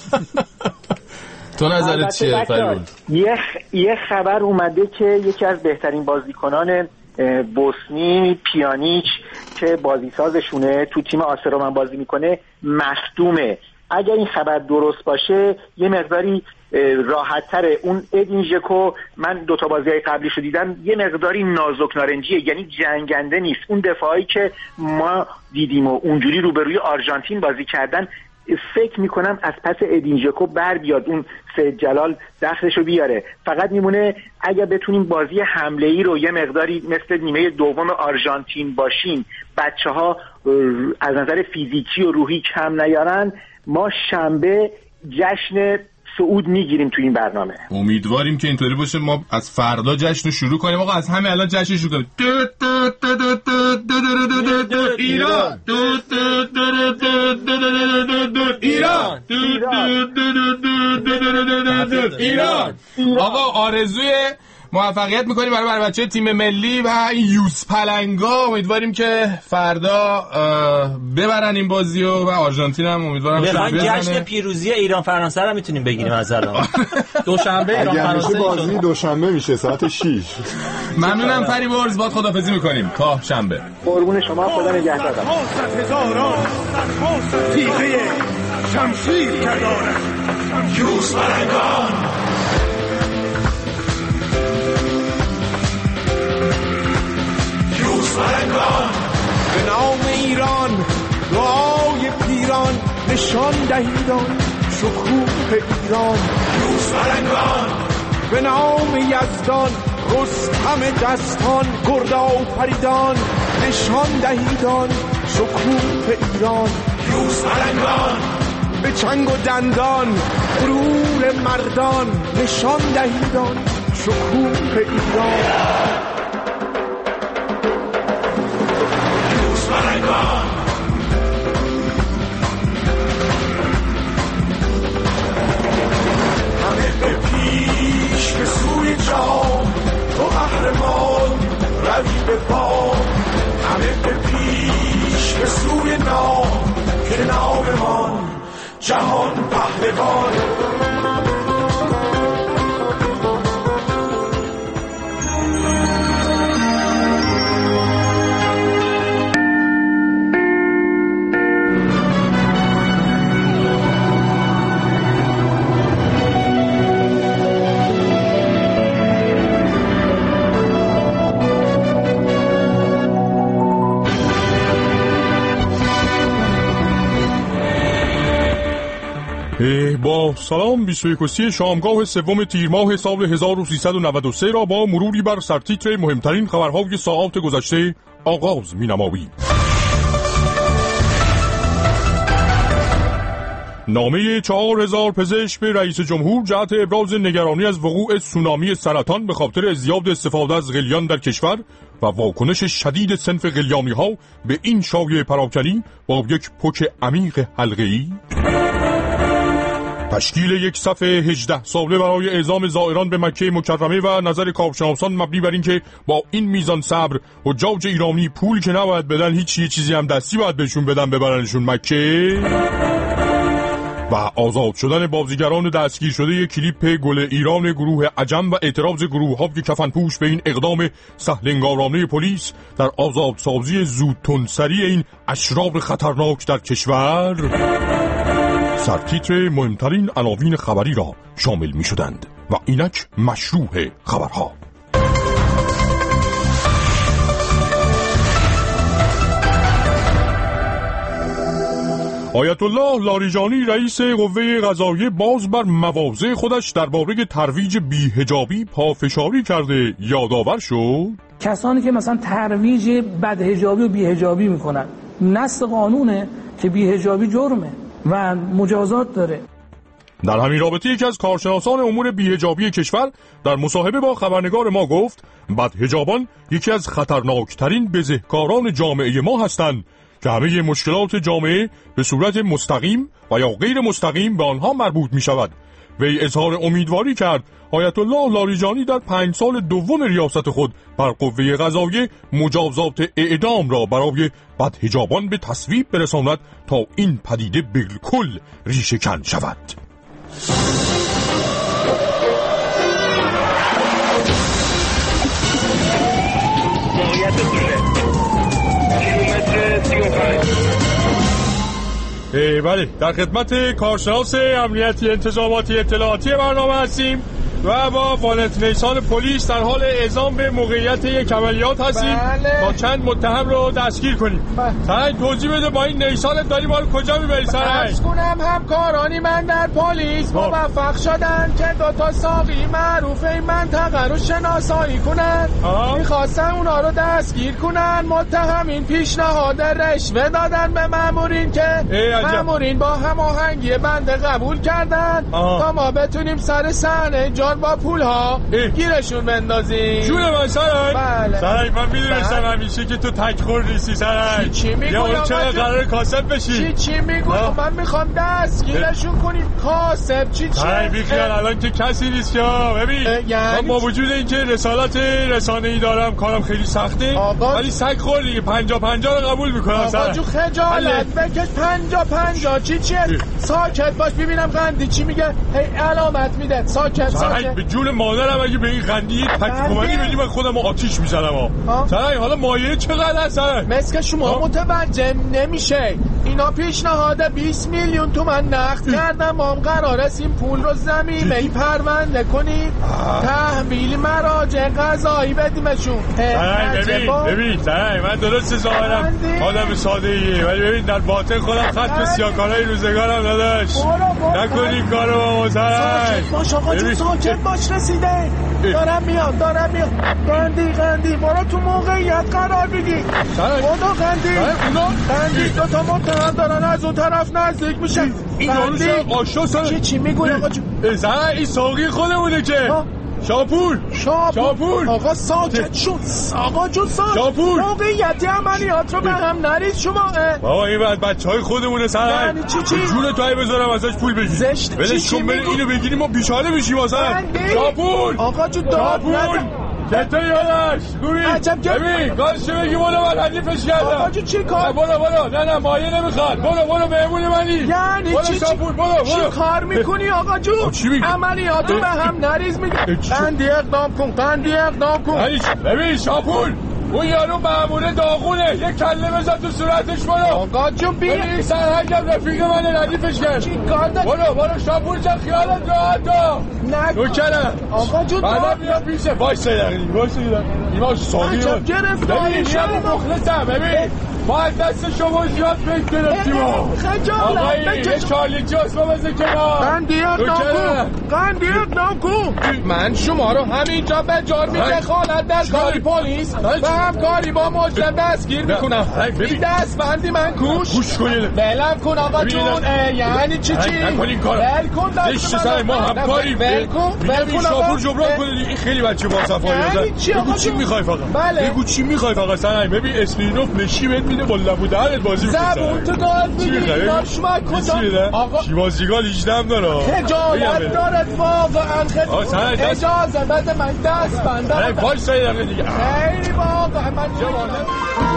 تو نظرت چیه فریبرز؟ یه یه خبر اومده که یکی از بهترین بازیکنان بوسنی پیانیچ که بازیسازشونه تو تیم آسرو من بازی میکنه مصدومه. اگر این خبر درست باشه یه مقداری راحت تره. اون ادین ژکو من دوتا بازی های قبلیشو دیدم، یه مقداری نازک نارنجیه، یعنی جنگنده نیست. اون دفاعی که ما دیدیم و اونجوری روبروی آرژانتین بازی کردن، فکر میکنم از پس ادین ژکو بر بیاد، اون سید جلال دستشو بیاره. فقط میمونه اگر بتونیم بازی حمله ای رو یه مقداری مثل نیمه دوم آرژانتین باشیم، بچه ها از نظر فیزیکی و روحی کم نیارن، ما شنبه جشن صعود میگیریم تو این برنامه. امیدواریم که اینطوری باشه. ما از فردا جشن رو شروع کنیم. آقا از همه الان جشن شروع کنیم. ایران ایران ایران. آقا آرزوی موفقیت میکنیم برای برای بچه تیم ملی و این یوز پلنگا. امیدواریم که فردا ببرن این بازیو و آرژانتین هم امیدوارم بزنه. جشن پیروزی ایران فرانسه رو میتونیم بگیریم از الان. دوشنبه ایران فرانسه بازی دوشنبه میشه ساعت شش. ممنونم فریبرز، باید خداحافظی میکنیم تا شنبه. قربون شما، خدا نگهدار. هزاران تیغه شمشیر کردارد یوز پلنگان. به نام ایران دعای پیران نشان دهیدان شکوه ایران. یوز پلنگان به نام یزدان رستم دستان گرد آفریدان نشان دهیدان شکوه ایران. یوز پلنگان به چنگ و دندان غرور مردان نشان دهیدان شکوه ایران. همه به پیش به سوی جام تو قهرمان روی به بام. همه به پیش به سوی نام که ناممان جهان پهلوان. با سلام، بیست و یکم شامگاه سوم تیر ماه سال هزار و سیصد و نود و سه را با مروری بر سرتیتر مهمترین خبرهای ساعات گذشته آغاز می‌نماییم. نامه چهار هزار پزشک به رئیس جمهور جهت ابراز نگرانی از وقوع سونامی سرطان به خاطر زیاد استفاده از قلیان در کشور و واکنش شدید صنف قلیانی ها به این شایعه پراکنی با یک پک عمیق حلقه‌ای. تشکیل یک صف هجده ساله برای اعزام زائران به مکه مکرمه و نظر کارشناسان مبنی بر اینکه با این میزان صبر حجاج ایرانی پول که نباید بدن هیچ یه چیزی هم دستی باید بهشون بدن ببرنشون مکه و آزاد شدن بازیگران دستگیر شده یک کلیپ گل ایران گروه عجم و اعتراض گروه ها که کفن پوش به این اقدام سهلنگارانه پلیس در آزادسازی زودتندسری این اشرار خطرناک در کشور سرتیتر مهمترین عناوین خبری را شامل می شدند و اینک مشروع خبرها. آیت الله لاریجانی رئیس قوه قضاییه باز بر مواضع خودش درباره ترویج بی‌حجابی پافشاری کرده یادآور شد. کسانی که مثلا ترویج بدحجابی و بی‌حجابی میکنن، نص قانونه که بی‌حجابی جرمه و مجازات داره. در همین رابطه یکی از کارشناسان امور بی‌حجابی کشور در مصاحبه با خبرنگار ما گفت بدحجابان یکی از خطرناکترین بزهکاران جامعه ما هستند که همه مشکلات جامعه به صورت مستقیم و یا غیر مستقیم به آنها مربوط می شود. وی اظهار امیدواری کرد آیت الله لاریجانی در پنج سال دوم ریاست خود بر قوه قضاییه مجازات اعدام را برای بدحجابان به تصویب برساند تا این پدیده بالکل ریشه کن شود. بله، در خدمت کارشناس امنیتی انتظاماتی اطلاعاتی برنامه هستیم و با والنت نیسان پلیس در حال اعزام به موقعیت یک عملیات هستیم. بله. با چند متهم رو دستگیر کنیم. سرنگ توضیح بده با این نیسانت داری ما رو کجا میبری سرنگ؟ بس کنم همکارانی من در پلیس موفق شدن که دوتا ساقی معروف این منطقه رو شناسایی کنن. میخواستن اونا رو دستگیر کنن. متهمین پیشنهاد رشوه دادن به مامورین که مامورین با هماهنگی بنده قبول کردن تا ما بتونیم سر صحنه جان با پول ها گیرشون بندازیم. جون من سرنگ. بله. سرنگ من میدونستم همیشه که تو تک خور نیستی سرنگ. چی چی میگوی؟ یا چرا قرار کاسب بشی؟ چی چی میگوی؟ من میخوام دستگیرشون کنیم. کاسب چی چی؟ سرنگ بیخیال الان که کسی نیست که ببین من با وجود اینکه رسالت رسانه‌ای دارم کارم خیلی سخته ولی سگ خور دیگه پنجا پنجا رو قبول میکنم سرنگ. آقا جو خجالت بکش. پنجا پنجا چی چیه؟ ساکت باش ببینم قندی چی میگه. هی علامت میده. ساکت ساکت. به جون مادرم اگه به این قندی تک کمانی بدی من خودم آتیش میزنم. سرنگ حالا مایه چقدر هست سرنگ؟ مثل شما متوجه نمیشه. اینا پیشنهاد بیست میلیون تومان نقد کردن. ما هم قرار است این پول رو زمینه‌ای پرونده کنیم تحویل مراجع قضایی بدیمشون. سرنگ ببین ببین سرنگ من درست ظاهرم آدم ساده ایه ولی ببین در باطن خودم خط به سیاکارای روزگارم نداشت. نکنی کارو با سرنگ. ساکت باش آقا جون ساکت باش. رسیده دارم میاد دارم میاد. قندی قندی برو تو موقعیت قرار بگی. خدا قندی قندی دو تا متهم دارن از اون طرف نزدیک میشن. این داروش آشنا سرنگ. چی چی میگوی آقا جون؟ سرنگ این ساقی خودمونه که شاپور شاپور آقا ساکت شد. آقا جون ساکت. شاپور موقعیت عملیات رو به هم نریز شما. بابا این بعد بچهای خودمونه سرنگ. چی چی جون توی بذارم ازش پول بگیر. زشت. ولش کن بره اینو بگیریم ما بیچاره میشیم واسه. شاپور آقا جون داد نزن. چطوری یادش؟ خوبی؟ ببین گازشو بگی بالا من حدیفش کردم. آقا جون چی کار؟ بالا بالا نه نه مایه نمیخواد. بالا بالا مهمون منی. یعنی چی شاپور بالا چی کار میکنی آقا جون؟ عملیاتو به هم نریز میگی. قندی اقدام کن قندی اقدام کن. ببین شاپور اون یارو ماموره داغونه یک کله بزن تو صورتش برو. آقا جون بی این سرهنگم رفیق من ردیفش کرد. چی کار داری؟ برو برو شاپور جان خیالت راحت تو نوکرم. آقا جون بعدا بیا پیشه وایسا دقیقی وایسا اینا ساقی رو گرفتاری ببین اینم مخلصم. ببین ما از دست شما زیاد فکر گرفتیم. خجالت بکش چارلی جاس ما بزن کنار. قندی اقدام کن قندی اقدام کن. من شما رو همینجا به جرم دخالت در کاری پلیس و همکاری با مجرم دستگیر میکنم. این دست بندی من کوش گوش کنید. بلم کن آقا جون. یعنی چی چی؟ نکنین کارو. بل کن دست سر ما همکاری. بل کن بل کن شاپور جبران کنید. این خیلی بچه با صفایی هستن. بگو چی میخوای فقط. بگو چی میخوای فقط سرنگ. ببین اسمینوف نشی بهت اینو با لبودهت بازی میکنه زبون تو گال میگیری ناشمک کجا آقا شیوازیگال هجده هم داره خجالت دارد واقعا اجازه بده من دست بندم پاش سایدم دیگه خیلی واقعا من جوانم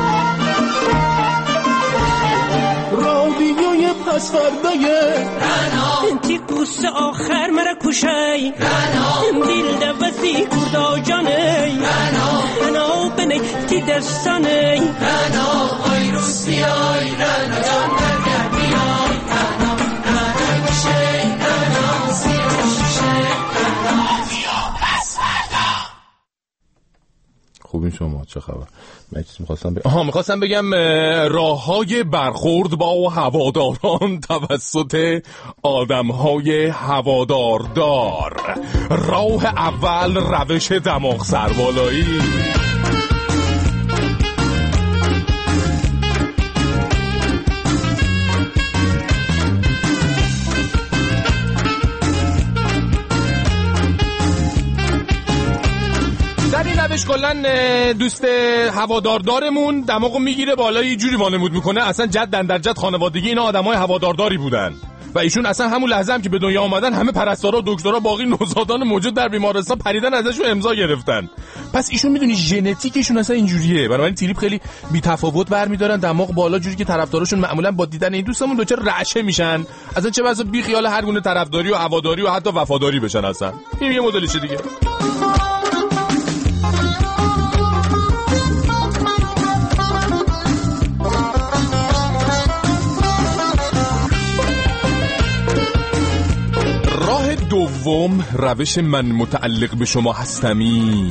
رادیوی پس فردای انتی قصه آخر مرا کشای دل دوستی کردا جانی انا بنی تی دستانی انا آی روسیای انا جان درگر بیای انا انا کشی انا سیرشی رادیو پس فردا. خوبین شما چه خبر؟ من چیزی می‌خواستم بگم آها می‌خواستم بگم راه‌های برخورد با هواداران توسط آدم‌های هواداردار. راه اول روش دماغ سربالایی. روش کلن دوست هواداردارمون دماغو میگیره بالا یه جوری وانمود میکنه اصلا جدن در جد خانوادگی اینا آدمای هوادارداری بودن و ایشون اصلا همون لحظه هم که به دنیا آمدن همه پرستارا و دکترا باقی نوزادان موجود در بیمارستان پریدن ازشون امضا گرفتن. پس ایشون میدونی ژنتیکشون اصلا اینجوریه. بنابراین تریپ خیلی بی تفاوت برمیدارن دماغ بالا جوری که طرفداراشون معمولا با دیدن این دوستمون دوچه رعشه میشن. اصلا چه بسا بی خیال هر گونه طرفداری و هواداری و حتی وفاداری بشن اصلا. این یه مدلشه دیگه. راه دوم روش من متعلق به شما هستمی.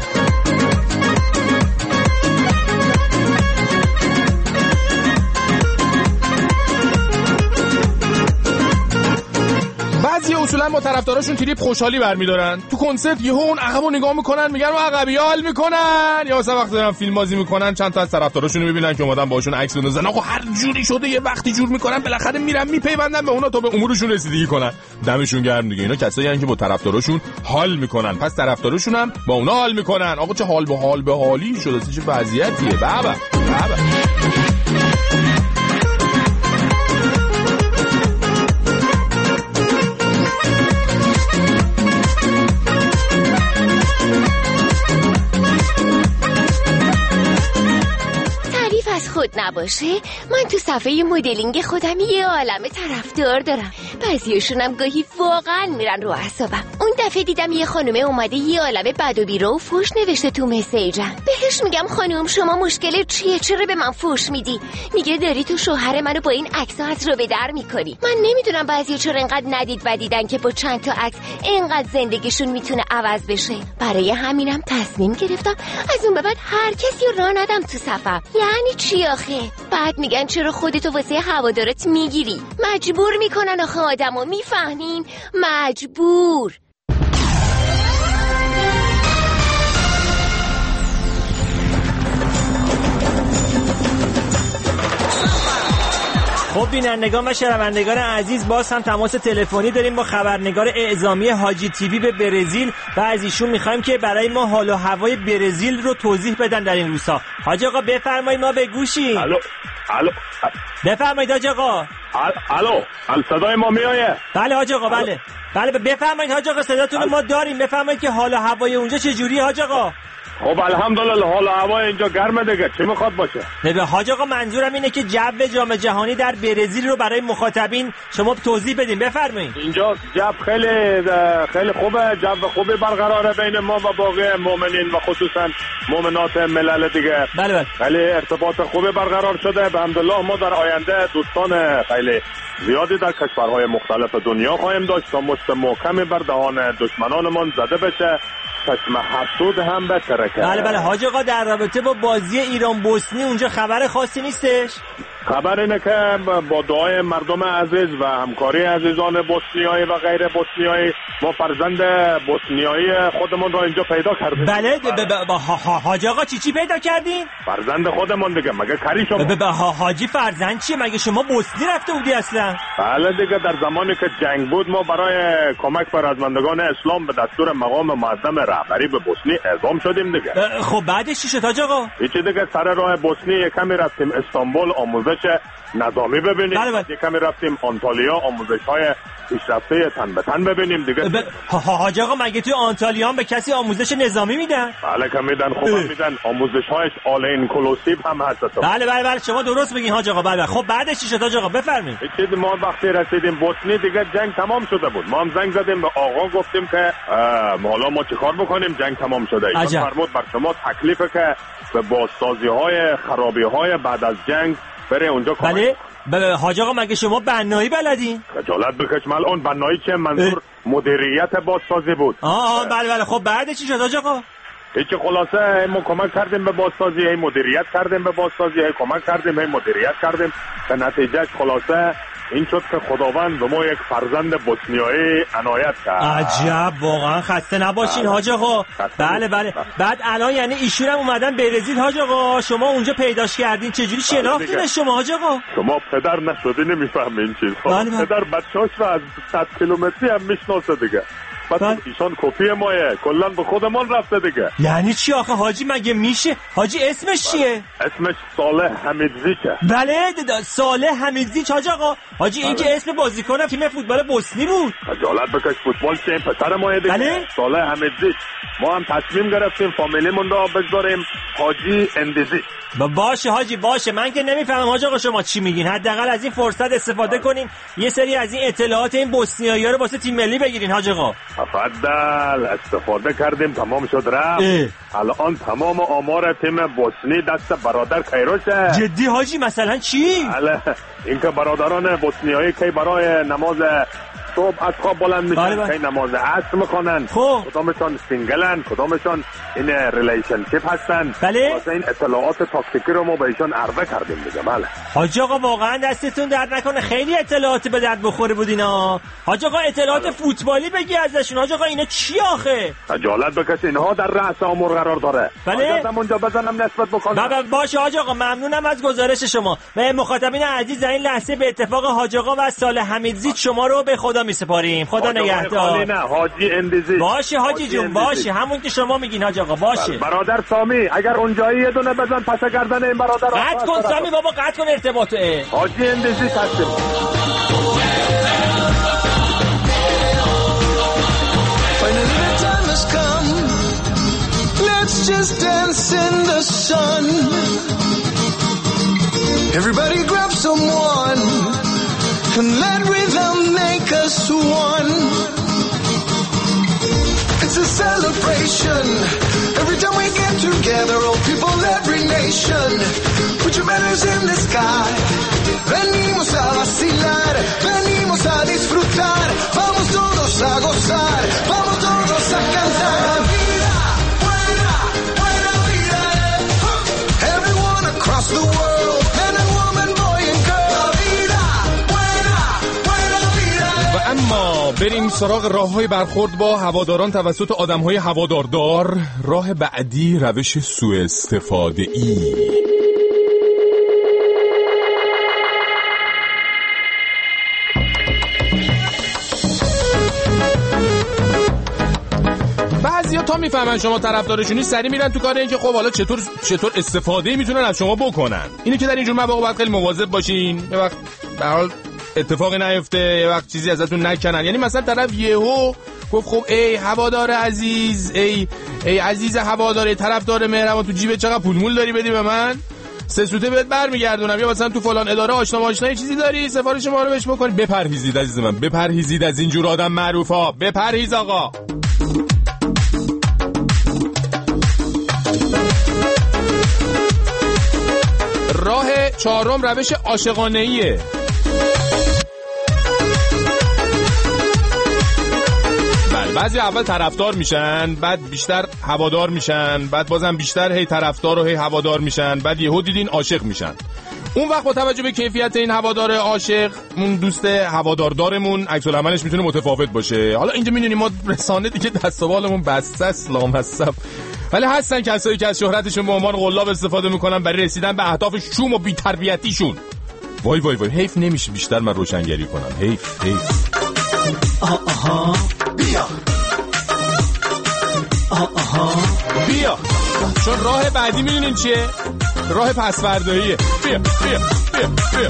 بعضی اصولا با طرفداراشون تریپ خوشحالی برمیدارن. تو کنسرت یهو اون عقبو نگاه میکنن میگن و عقبی حال میکنن، یا مثلا وقتی دارن فیلم بازی میکنن چند تا از طرفداراشون رو میبینن که اومدن باشون عکس بندازن. آقا هر جوری شده یه وقتی جور میکنن بالاخره میرن میپیوندن به اونا تا به امورشون رسیدگی کنن. دمشون گرم دیگه. اینا کسایی هستن که با طرفداراشون حال میکنن، پس طرفداراشون هم با اونا حال میکنن. آقا چه حال به حال به حالی شده، چه وضعیتیه بابا بابا. خود نباشه من تو صفحه مدلینگ خودم یه عالمه طرفدار دارم. بعضیاشون هم گاهی واقعا میرن رو اعصابم. اون دفعه دیدم یه خانومه اومده یه عالمه بد و بیرا و فوش نوشته تو مسیجم. بهش میگم خانوم شما مشکل چیه، چرا به من فوش میدی؟ میگه داری تو شوهر منو با این عکس‌ها از رو به در میکنی. من نمیدونم بعضیا چرا انقدر ندید و دیدن که با چند تا عکس انقدر زندگیشون میتونه عوض بشه. برای همینم تصمیم گرفتم از اون به بعد هر کسی رو راه ندم تو صفم. یعنی چی آخه؟ بعد میگن چرا خودتو واسه هوادارت میگیری؟ مجبور میکنن آخه آدمو، میفهمین؟ مجبور. خب بینندگان و شنوندگان عزیز، باز هم تماس تلفنی داریم با خبرنگار اعزامی حاجی تیوی به برزیل و از ایشون میخوایم که برای ما حال و هوای برزیل رو توضیح بدن در این روزها. حاج آقا بفرمایید، ما به گوشیم. الو الو بفرمایید حاج آقا. الو صدای ما میایه؟ بله حاج آقا بله. بله بفرمایید حاج آقا، صداتون رو ما داریم. بفرمایید که حال و هوای اونجا چه جوریه حاج آقا؟ خب الحمدلله حال و هوای اینجا گرمه دیگه، چی میخواد باشه؟ ببین حاج آقا منظورم اینه که جو جام جهانی در برزیل رو برای مخاطبین شما توضیح بدین. بفرمایید. اینجا جو خیلی خیلی خوبه، جو خوبی برقراره بین ما و باقی مؤمنین و خصوصا مؤمنات ملل دیگه. بله بله. خیلی ارتباط خوبی برقرار شده. الحمدلله ما در آینده دوستان خیلی زیادی در کشورهای مختلف دنیا خواهیم داشت تا مشت محکمی بر دهان دشمنانمان زده بشه، چشم حسود هم بترکه. بله بله حاج آقا، در رابطه با بازی ایران بوسنی اونجا خبر خاصی نیستش؟ خبر اینه که با دعای مردم عزیز و همکاری عزیزان بوسنیایی و غیر بوسنیایی ما فرزند بوسنیایی خودمون را اینجا پیدا کردیم. بله حاج آقا چی چی پیدا کردین؟ فرزند خودمون دیگه، مگه کاری شما؟ حاجی فرزند چیه؟ مگه شما بوسنی رفته بودی اصلا؟ بله دیگه، در زمانی که جنگ بود ما برای کمک به رزمندگان اسلام به دستور مقام معظم رهبری به بوسنی اعزام شدیم دیگه. خب بعدش چی شد حاج آقا؟ هیچی دیگه، سر راه بوسنی کمی رفتیم استانبول آموزش نظامی ببینیم، بله بله. کمی رفتیم آنتالیا آموزش های پیشرفته تن به تن ببینیم دیگه. ب... حاج آقا مگه توی آنتالیا هم به کسی آموزش نظامی میدن؟ بله که میدن، خوب هم میدن، آموزش هایش آل اینکلوسیو هم هست. بله بله بله شما درست بگین حاج آقا. بله خب بعدش چی شد حاج آقا؟ بفرمایید. چیزی ما وقتی رسیدیم بوسنی دیگه جنگ تمام شده بود. ما هم زنگ زدیم به آقا گفتیم که حالا ما چیکار بکنیم، جنگ تمام شده. ایشون فرمود بر شما تکلیفه که به بازسازی های خرابی های بعد از جنگ بره اونجا کار. بله بله حاج آقا مگه شما بنایی بلدین؟ خجالت بکش ملعون، بنایی چه؟ منظور مدیریت بازسازی بود. آه بله بله خب بعدش چی شد حاج آقا؟ هیچ، خلاصه ما کمک کردیم به بازسازی، هی مدیریت کردیم به بازسازی، هی کمک کردیم، هی مدیریت کردیم. به نتیجه خلاصه این شد که خداوند به ما یک فرزند بوسنیایی عنایت کرد. عجب، واقعا خسته نباشین حاج آقا. بله بله. بعد الان یعنی ایشون هم اومدن برزیل حاج آقا، شما اونجا پیداش کردین، چجوری شناختین شما حاج آقا؟ شما پدر نشدی نمیفهمی این چیزها. بله بله. پدر بچه‌اش رو از صد کیلومتری هم میشناسه دیگه. بعد ایشان کپی مایه، کلا به خودمان رفته دیگه. یعنی چی آخه حاجی؟ مگه میشه؟ حاجی اسمش چیه؟ اسمش صالح حمیدزیچه. بله صالح حمیدزیچ حاج آقا. حاجی این که اسم بازیکن تیم فوتبال بوسنی بود. خجالت بکش، فوتبال چه؟ این پسر مایه دیگه. بله؟ صالح حمیدزیچ. ما هم تصمیم گرفتیم فامیلیمون را بگذاریم حاجی اندیزیچ. باشه حاجی باشه، من که نمیفهمم حاج آقا شما چی میگین. حداقل از این فرصت استفاده کنیم یه سری از این اطلاعات این بوسنیایی‌ها رو واسه تیم ملی بگیرین حاج آقا. تفضل، استفاده کردیم، تمام شد رفت. الان تمام آمار تیم بوسنی دست برادر کیروشه. جدی حاجی؟ مثلا چی؟ بله، اینکه برادران بوسنیایی که برای نماز صبح از خواب بلند میشن، که نماز عصر میخونن، کدامشان سینگلن، کدامشان این ریلیشنشیپ هستن. بله واسه این اطلاعات تاکتیکی رو ما به ایشان عرضه کردیم دیگه. بله حاج آقا واقعا دستتون درد نکنه، خیلی اطلاعات به درد بخوره بود اینا. حاج آقا اطلاعات بله. فوتبالی بگی ازشون حاج آقا. اینا چی آخه؟ خجالت بکش، اینها در رأس امور قرار داره. بله اونجا بزنم نسبت بکنم. بله باشه حاج آقا، ممنونم از گزارش شما. و مخاطبین عزیز در این لحظه به اتفاق حاج آقا و صالح حمیدزیچ شما رو به خدا میسپاریم. خدا نگهدار. نه حاجی اندیزی. باشه حاجی جون، باشه همون که شما میگین حاج آقا. باشه برادر سامی، اگر اونجایی یه دونه بزن پس گردن این برادر. قطع کن سامی بابا، قطع کن ارتباطو. حاجی اندیزی هستیم. Finally the time has come. Let's just dance in the sun. Everybody grab someone and let rhythm make us one. It's a celebration. Every time we get together, all people, every nation. Put your banners in the sky. Venimos a vacilar, venimos a disfrutar. Vamos todos a gozar, vamos todos a cantar. La vida, buena, buena vida. Everyone across the world, men and women, boy and girl. La vida, buena, buena vida. و اما بریم سراغ راه‌های برخورد با هواداران توسط آدم‌های هواداردار. راه بعدی روش سوء استفاده‌ای. بعضیا تا میفهمن شما طرفدارشونی سری میرن تو کار اینکه خب حالا چطور چطور استفاده میتونن از شما بکنن. اینو که در اینجور مواقع باید خیلی مواظب باشین. یه وقت به حال اتفاقی نیفته، یه وقت چیزی ازتون نکنن. یعنی مثلا طرف یهو گفت خب ای هوادار عزیز، ای ای عزیز هوادار، طرفدار مهربان، تو جیبت چقدر پول مول داری بدی به من؟ سه سوته بهت برمیگردونم. یا مثلا تو فلان اداره آشنا ماشنا چیزی داری، سفارش ما رو بهش بکنی. بپرهیزید عزیز من، بپرهیزید از این جور آدم معروفا. بپرهیز آقا. راه چهارم روش عاشقانه‌ایه. بله بعضی اول طرفدار میشن، بعد بیشتر هوادار میشن، بعد بازم بیشتر هی طرفدار و هی هوادار میشن، بعد یهو دیدین عاشق میشن. اون وقت با توجه به کیفیت این هوادار عاشق، اون دوست هواداردارمون عکس العملش میتونه متفاوت باشه. حالا اینجا میدونیم ما رسانه دیگه دست و بالمون بسته است لامصب، ولی هستن کسایی که از شهرتشون به عنوان قلاب استفاده میکنن برای رسیدن به اهداف شوم و بی‌تربیتیشون. وای وای وای، حیف نمیشه بیشتر من روشنگری کنم. حیف حیف. آها آها بیا آها آها بیا، چون راه بعدی میدونین چیه؟ راه پسورداهیه. بیا بیا بیا بیا.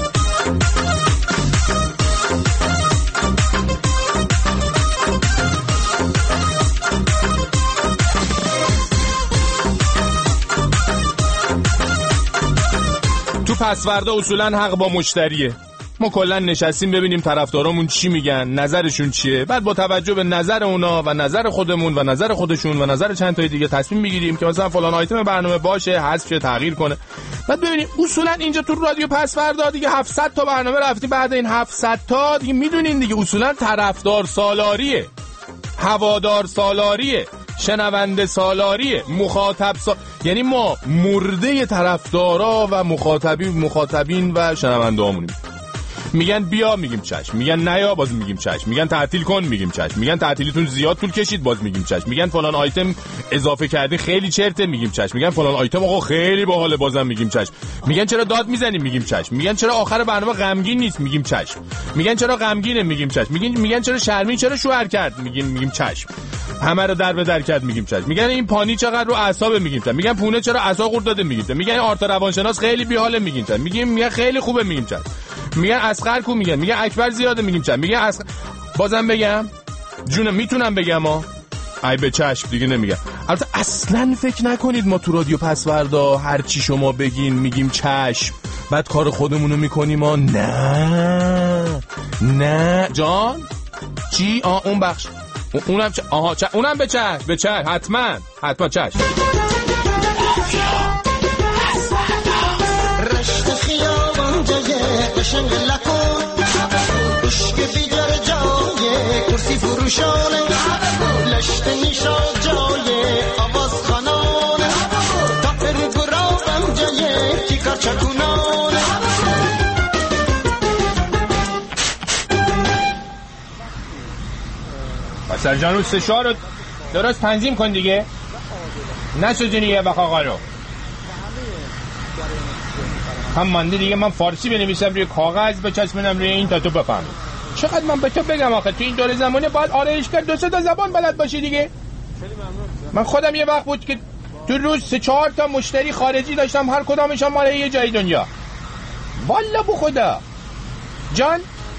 تو پسوردا اصولا حق با مشتریه. ما کلا نشستیم ببینیم طرفدارامون چی میگن، نظرشون چیه، بعد با توجه به نظر اونا و نظر خودمون و نظر خودشون و نظر چند تای دیگه تصمیم میگیریم که مثلا فلان آیتم برنامه باشه، حذف شه، تغییر کنه. بعد ببینیم اصولا اینجا تو رادیو پسوردا دیگه هفتصد تا برنامه رفتیم، بعد این هفتصد تا دیگه میدونین دیگه اصولا طرفدار سالاریه، هوادار سالاریه، شنونده سالاریه، مخاطب سال... یعنی ما مرده طرفدارا و مخاطبین مخاطبین و شنوندهامونیم. میگن بیا میگیم چشم، میگن نیا باز میگیم چشم، میگن تعطیل کن میگیم چشم، میگن تعطیلیتون زیاد طول کشید باز میگیم چشم، میگن فلان آیتم اضافه کردی خیلی چرته میگیم چشم، میگن فلان آیتم آقا خیلی باحاله بازم میگیم چشم، میگن چرا داد میزنیم میگیم چشم، میگن چرا آخر برنامه غمگین نیست میگیم چشم، میگن چرا غمگینه میگیم چشم، میگن میگن چرا شرمین چرا شوهر کرد میگیم میگیم چشم، همه رو در به در کرد میگیم چشم، میگن این پانی چقدر رو اعصاب میگیم چشم، میگن پونه چرا اعصاب خورد داده میگیم چشم، میگن آرتا روانشناس خیلی بی‌حاله میگیم چشم، میگیم میگن خیلی خوبه میگیم چشم، میگن اصغر کو میگن، میگن اکبر زیاده میگیم چشم، میگن اصغر. بازم بگم جون میتونم بگم ها ای به چشم دیگه نمیگم. البته اصلا فکر نکنید ما تو رادیو پسوردا هر چی شما بگین میگیم چشم بعد کار خودمونو میکنیم ها. نه نه جان چی؟ آه اون بخش اونم چ... آها چ... اونم به چشم به چشم حتما حتما چشم. رشت خیابان جای قشنگ لکن عشق بیدر جای کرسی فروشانه لشت نیشا جای آواز خانانه تاپر گرابم جای کیکار چکونانه. پسر جان رو سشوار رو درست تنظیم کن دیگه، نسوزونی یه وقت آقا رو. هم مانده دیگه من فارسی بنویسم روی کاغذ بچسبونم روی این تا تو بفهمی. چقدر من به تو بگم آخه تو این دور زمانه باید آرایش کرد دو سه تا زبان بلد باشی دیگه. من خودم یه وقت بود که تو روز سه چهار تا مشتری خارجی داشتم، هر کدامشون مال یه جای دنیا. والا بو خدا جان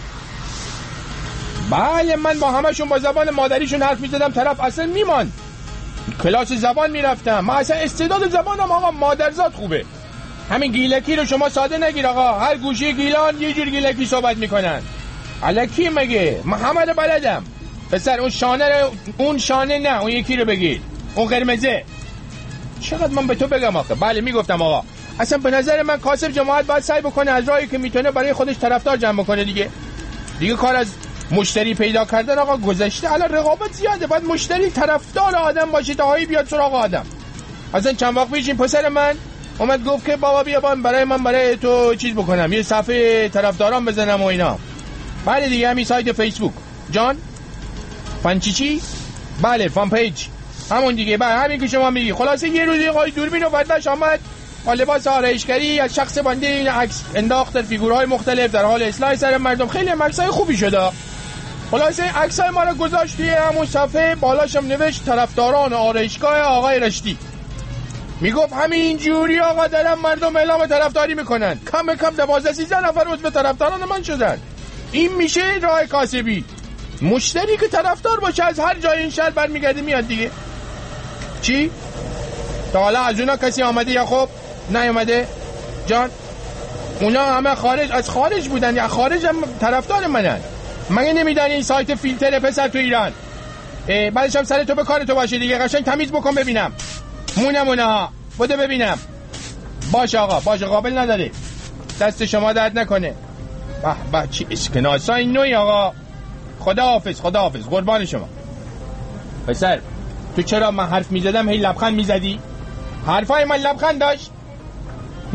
بله من با همشون با زبان مادریشون حرف میزدم، طرف اصلا میمان کلاس زبان میرفتم. من اصلا استعداد زبانم آقا مادرزاد خوبه. همین گیلکی رو شما ساده نگیر آقا، هر گوشه گیلان یه جور گیلکی صحبت میکنن. الکی مگه من همه رو بلدم پسر. اون شانه رو اون شانه نه اون یکی رو بگیر، اون قرمزه. چقدر من به تو بگم آخه. بله میگفتم آقا اصلا به نظر من کاسب جماعت باید سعی بکنه از راهی که میتونه برای خودش طرفدار جمع کنه دیگه. دیگه کار از مشتری پیدا کردن آقا گذشته، الان رقابت زیاده، باید مشتری طرفدار آدم باشه تا هایی بیاد سراغ آدم. اصلا چند وقت پیش این پسر من اومد گفت که بابا بیا برای من برای تو چیز بکنم، یه صفحه طرفداران بزنم و اینا. بله دیگه همین سایت فیسبوک جان فن چی چی؟ بله فن پیج همون دیگه. بله همین که شما میگی. خلاصه یه روزی آقای دوربین و فرداش آمد با لباس آرایشگری از شخص بنده این عکس انداخت در فیگورهای مختلف در حال اصلاح سر مردم. خیلی عکسای خوبی شده. خلاصه عکسای ما رو گذاشت توی همون صفحه، بالاشم نوشت طرفداران آرایشگاه آقای رشتی. میگفت همین جوری آقا دارن مردم اعلام طرفداری میکنن، کم کم دوازده سیزده نفر عضو طرفداران من شدن. این میشه راه کاسبی. مشتری که طرفدار باشه از هر جای این شهر برمیگرده میاد دیگه. چی؟ تا حالا از اونا کسی آمده یا خب نیومده؟ جان اونا همه خارج از خارج بودن یا خارج هم طرفدار منن. مگه نمیدن این سایت فیلتر پسر تو ایران؟ بعدش هم سر تو به کار تو باشه دیگه. قشنگ تمیز بکن ببینم. مونمونه ها بوده ببینم. باشه آقا باشه، قابل نداره. دست شما درد نکنه. به به چی اسکناسای نوی آقا. خدا حافظ خدا حافظ قربان شما. پسر تو چرا من حرف میزدم هی لبخند میزدی؟ حرفای من لبخند داشت؟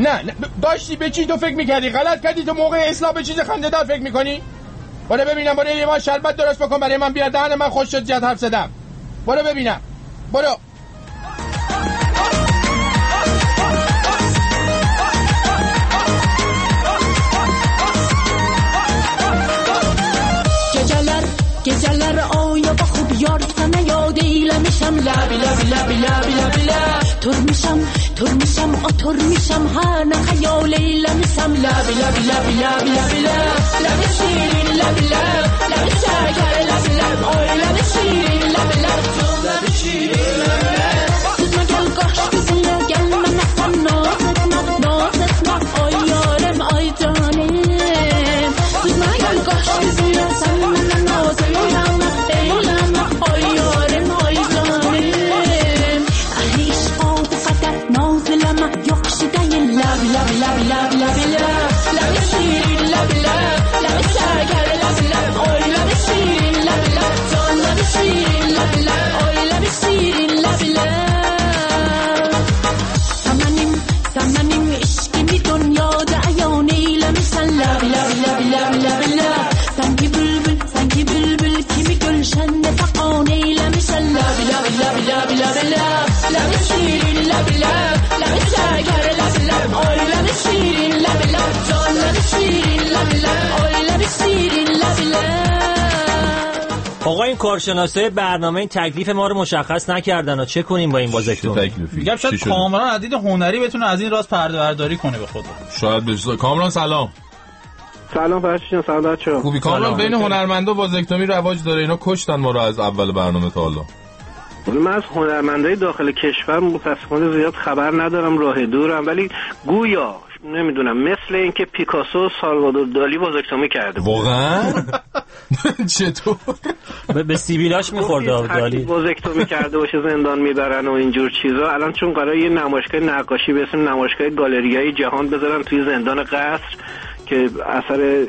نه, نه داشتی به چی تو فکر میکردی؟ غلط کردی تو موقع اصلاح به چیز خنده‌دار فکر میکنی؟ برو ببینم، برو یه ما شربت درست بکن برای من بیار دهن من خوش شد زیاد حرف زدم. برو ببینم برو. Geceler, geceler aya bakıp yar sana yad eylemişem. Labi labi labi labi labi la Turmuşam, turmuşam, oturmuşam hana hayal eylemişem. Labi labi labi labi labi la Labi şirin labi la Labi şeker labi la Oy labi şirin labi la Labi şirin labi la Kızma gel koş kızına gelme sen naz etme, naz etme. Ay yarem ay canem Kızma gel koş kızına sen bana naz eyleme, eyleme. Ay yarem ay canem Ahli işqa bu kadar nazlama Yokşu değil labi labi labi labi labi la Labi şirin labi la Labi şeker labi la Oy labi şirin labi la Can labi şirin labi la Oy labi şirin labi la Samanim, samanim işkimi dünyada ayan eylemişsen. Labi labi labi labi labi la Sanki bülbül, sanki bülbül kimi gülşende fakan eylemişsen. Labi labi labi labi labi la Labi şirin labi la Labi şeker labi la Oy labi şirin labi la Can labi şirin labi la Oy labi şirin labi la آقا این کارشناسای برنامه این تکلیف ما رو مشخص نکردن و چه کنیم با این بازیکن؟ میگم شاید کامران از دید هنری بتونه از این راز پرده برداری کنه به خود. شاید بشه. کامران سلام. سلام فرشید، سلام بچه‌ها. خوبی کامران؟ بین هنرمندا بازیکتومی رواج داره، اینا کشتن ما رو از اول برنامه تا حالا. من از هنرمندای داخل کشور متأسفانه زیاد خبر ندارم، راه دورم، ولی گویا نمیدونم مثل اینکه پیکاسو و سالوادور دالی بازیکتومی کرده. واقعا؟ چطور؟ به سیبیلاش می‌خورد دالی. بازیکتومی کرده باشه زندان میبرن و اینجور چیزا. الان چون قراره یه نمایشگاه نقاشی به اسم نمایشگاه گالریای جهان بذارن توی زندان قصر که اثر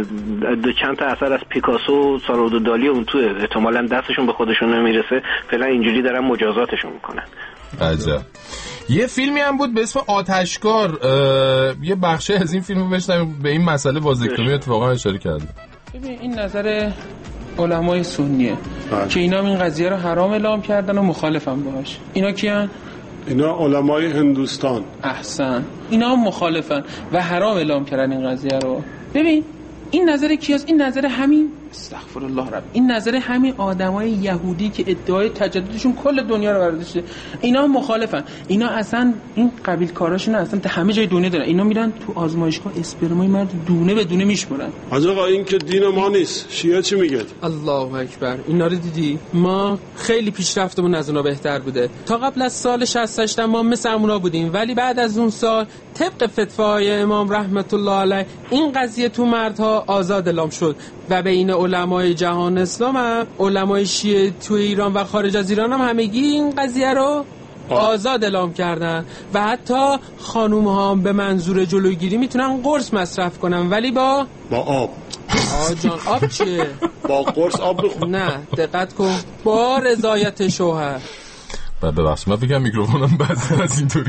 دو چند تا اثر از پیکاسو و سالوادور دالی اون تو احتمالاً دستشون به خودشون نمیرسه، فعلا اینجوری دارن مجازاتشون میکنن. عجب. یه فیلمی هم بود به اسم آتشکار، یه بخشی از این فیلمو بشنویم، به این مسئله بازیکتومی اتفاقا اشاره کرده. ببین این نظر علمای سنیه که اینا این قضیه رو حرام اعلام کردن و مخالفن باهاش. اینا کیان؟ اینا علمای هندوستان. احسن. اینا هم مخالفن و حرام اعلام کردن این قضیه رو. ببین این نظر کیاست؟ این نظر همین استغفر الله رب این نظر همین آدمای یهودی که ادعای تجددشون کل دنیا رو برداشته. اینا مخالفن. اینا اصلا این قبیل کاراشون اصلا تا همه جای دنیا دارن. اینا میرن تو آزمایشگاه اسپرمای مرد دونه به دونه میشمرن. حاج آقا این که دین ما نیست. شیعه چی میگه؟ الله اکبر. اینا رو دیدی؟ ما خیلی پیشرفتمون از اونا بهتر بوده. تا قبل از سال شصت و هشت ما مثل اونا بودیم، ولی بعد از اون سال طبق فتوای امام رحمت الله علیه این قضیه تو مردها آزاد اعلام شد و بین علمای جهان اسلام هم علمای شیعه تو ایران و خارج از ایران هم همگی این قضیه رو آزاد اعلام کردن و حتی خانوم ها به منظور جلوگیری میتونن قرص مصرف کنن، ولی با با آب. آه جان آب چیه؟ با قرص آب بخور. نه دقت کن، با رضایت شوهر. ببخشید من فکرم میکروفونم بس از اینطوری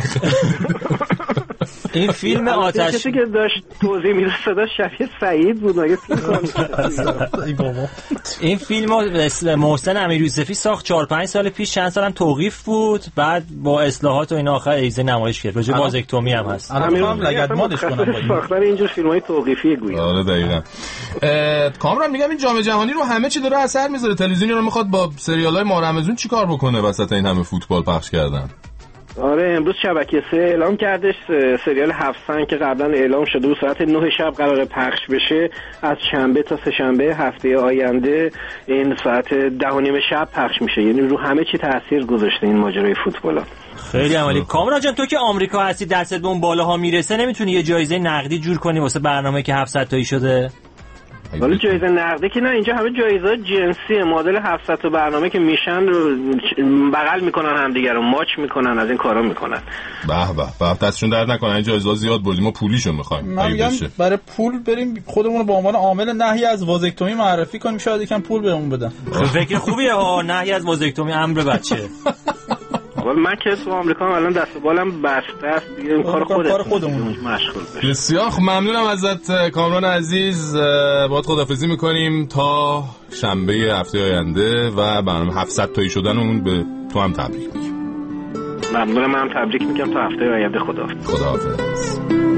این فیلم آتش کسی که داشت توضیح میداد صدا شبیه سعید بود مگه فیلم این فیلمو محسن امیریوسفی ساخت چهار پنج سال پیش، چند سالم توقیف بود، بعد با اصلاحات و این آخر ایزه نمایش کرد. راجع بازیکتومی هم هست. الان لگد مادش کنم ساختن اینجور فیلمای توقیفی گویا. آره دقیقاً. کامران میگم این جام جهانی رو همه چی داره اثر میذاره. تلویزیونی رو میخواد با سریالای ماه رمضان چیکار بکنه وسط این همه فوتبال پخش کردن؟ آره امروز شبکه سه اعلام کردش سریال هفت که قبلا اعلام شده بود ساعت نه شب قراره پخش بشه، از شنبه تا سه شنبه هفته آینده این ساعت ده و نیم شب پخش میشه. یعنی رو همه چی تاثیر گذاشته این ماجرای فوتبال. خیلی عمالی. کامران جان تو که آمریکا هستی دستت به اون بالاها میرسه، نمیتونی یه جایزه نقدی جور کنی واسه برنامه‌ای که هفتصد تایی شده؟ ولی جایزه نقدی که نه، اینجا همه جایزه جنسی مدل هفتصد تا برنامه که میشن رو بغل میکنن همدیگه رو ماچ میکنن، از این کارا میکنن. به به به دستشون درد نکنه. این جایزه زیاد بردیم، ما پولیشو میخوایم. من میگم برای پول بریم خودمون رو به عنوان عامل نهی از وازکتومی معرفی کنیم، شاید یکم پول بهمون بدن. فکر خوبیه ها، نهی از وازکتومی امر بچه. اول من که تو آمریکا الان دست و بالم بسته است دیگه، این کار خودت کار خودمون مشغول بشیم. بسیار ممنونم ازت کامران عزیز، باهات خداحافظی میکنیم تا شنبه هفته آینده و برنامه هفتصد تایی شدن اون به تو هم تبریک میگم. ممنونم، منم تبریک میگم تا هفته آینده. خداحافظ. خداحافظ.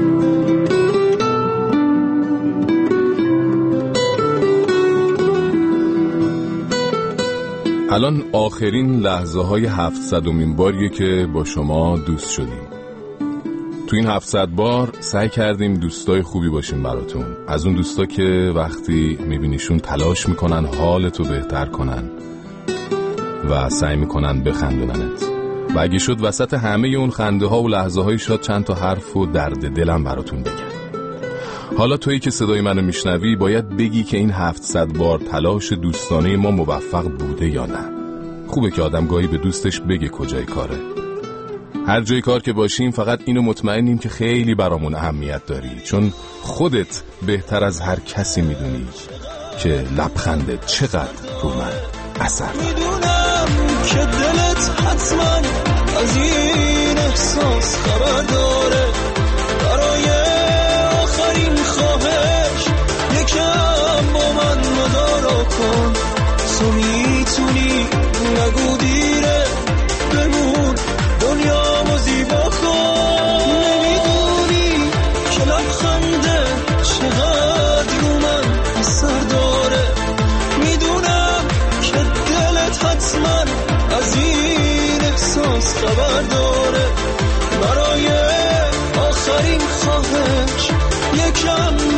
الان آخرین لحظه های هفتصدمین باریه که با شما دوست شدیم. تو این هفتصد بار سعی کردیم دوستای خوبی باشیم براتون، از اون دوستا که وقتی میبینیشون تلاش میکنن حالتو بهتر کنن و سعی میکنن بخندوننت و اگه شد وسط همه اون خنده ها و لحظه های شاد چند تا حرف و درد دلم براتون بگم. حالا تویی که صدای منو میشنوی باید بگی که این هفتصد بار تلاش دوستانه ما موفق بوده یا نه. خوبه که آدم گاهی به دوستش بگه کجای کاره. هر جای کار که باشیم فقط اینو مطمئنیم که خیلی برامون اهمیت داری، چون خودت بهتر از هر کسی میدونی که لبخندت چقدر رو من اثر داره. میدونم که دلت حتما از این احساس خبر داره، برای آخرین خواهش یکم با من مدارا کن، تو میتونی نگو دیره بمون دنیا زیبا کن. نمیدونی که لبخنده چقدر رو من اثر داره، میدونم که دلت حتما از این احساس خبر داره، برای آخرین خواهش یکم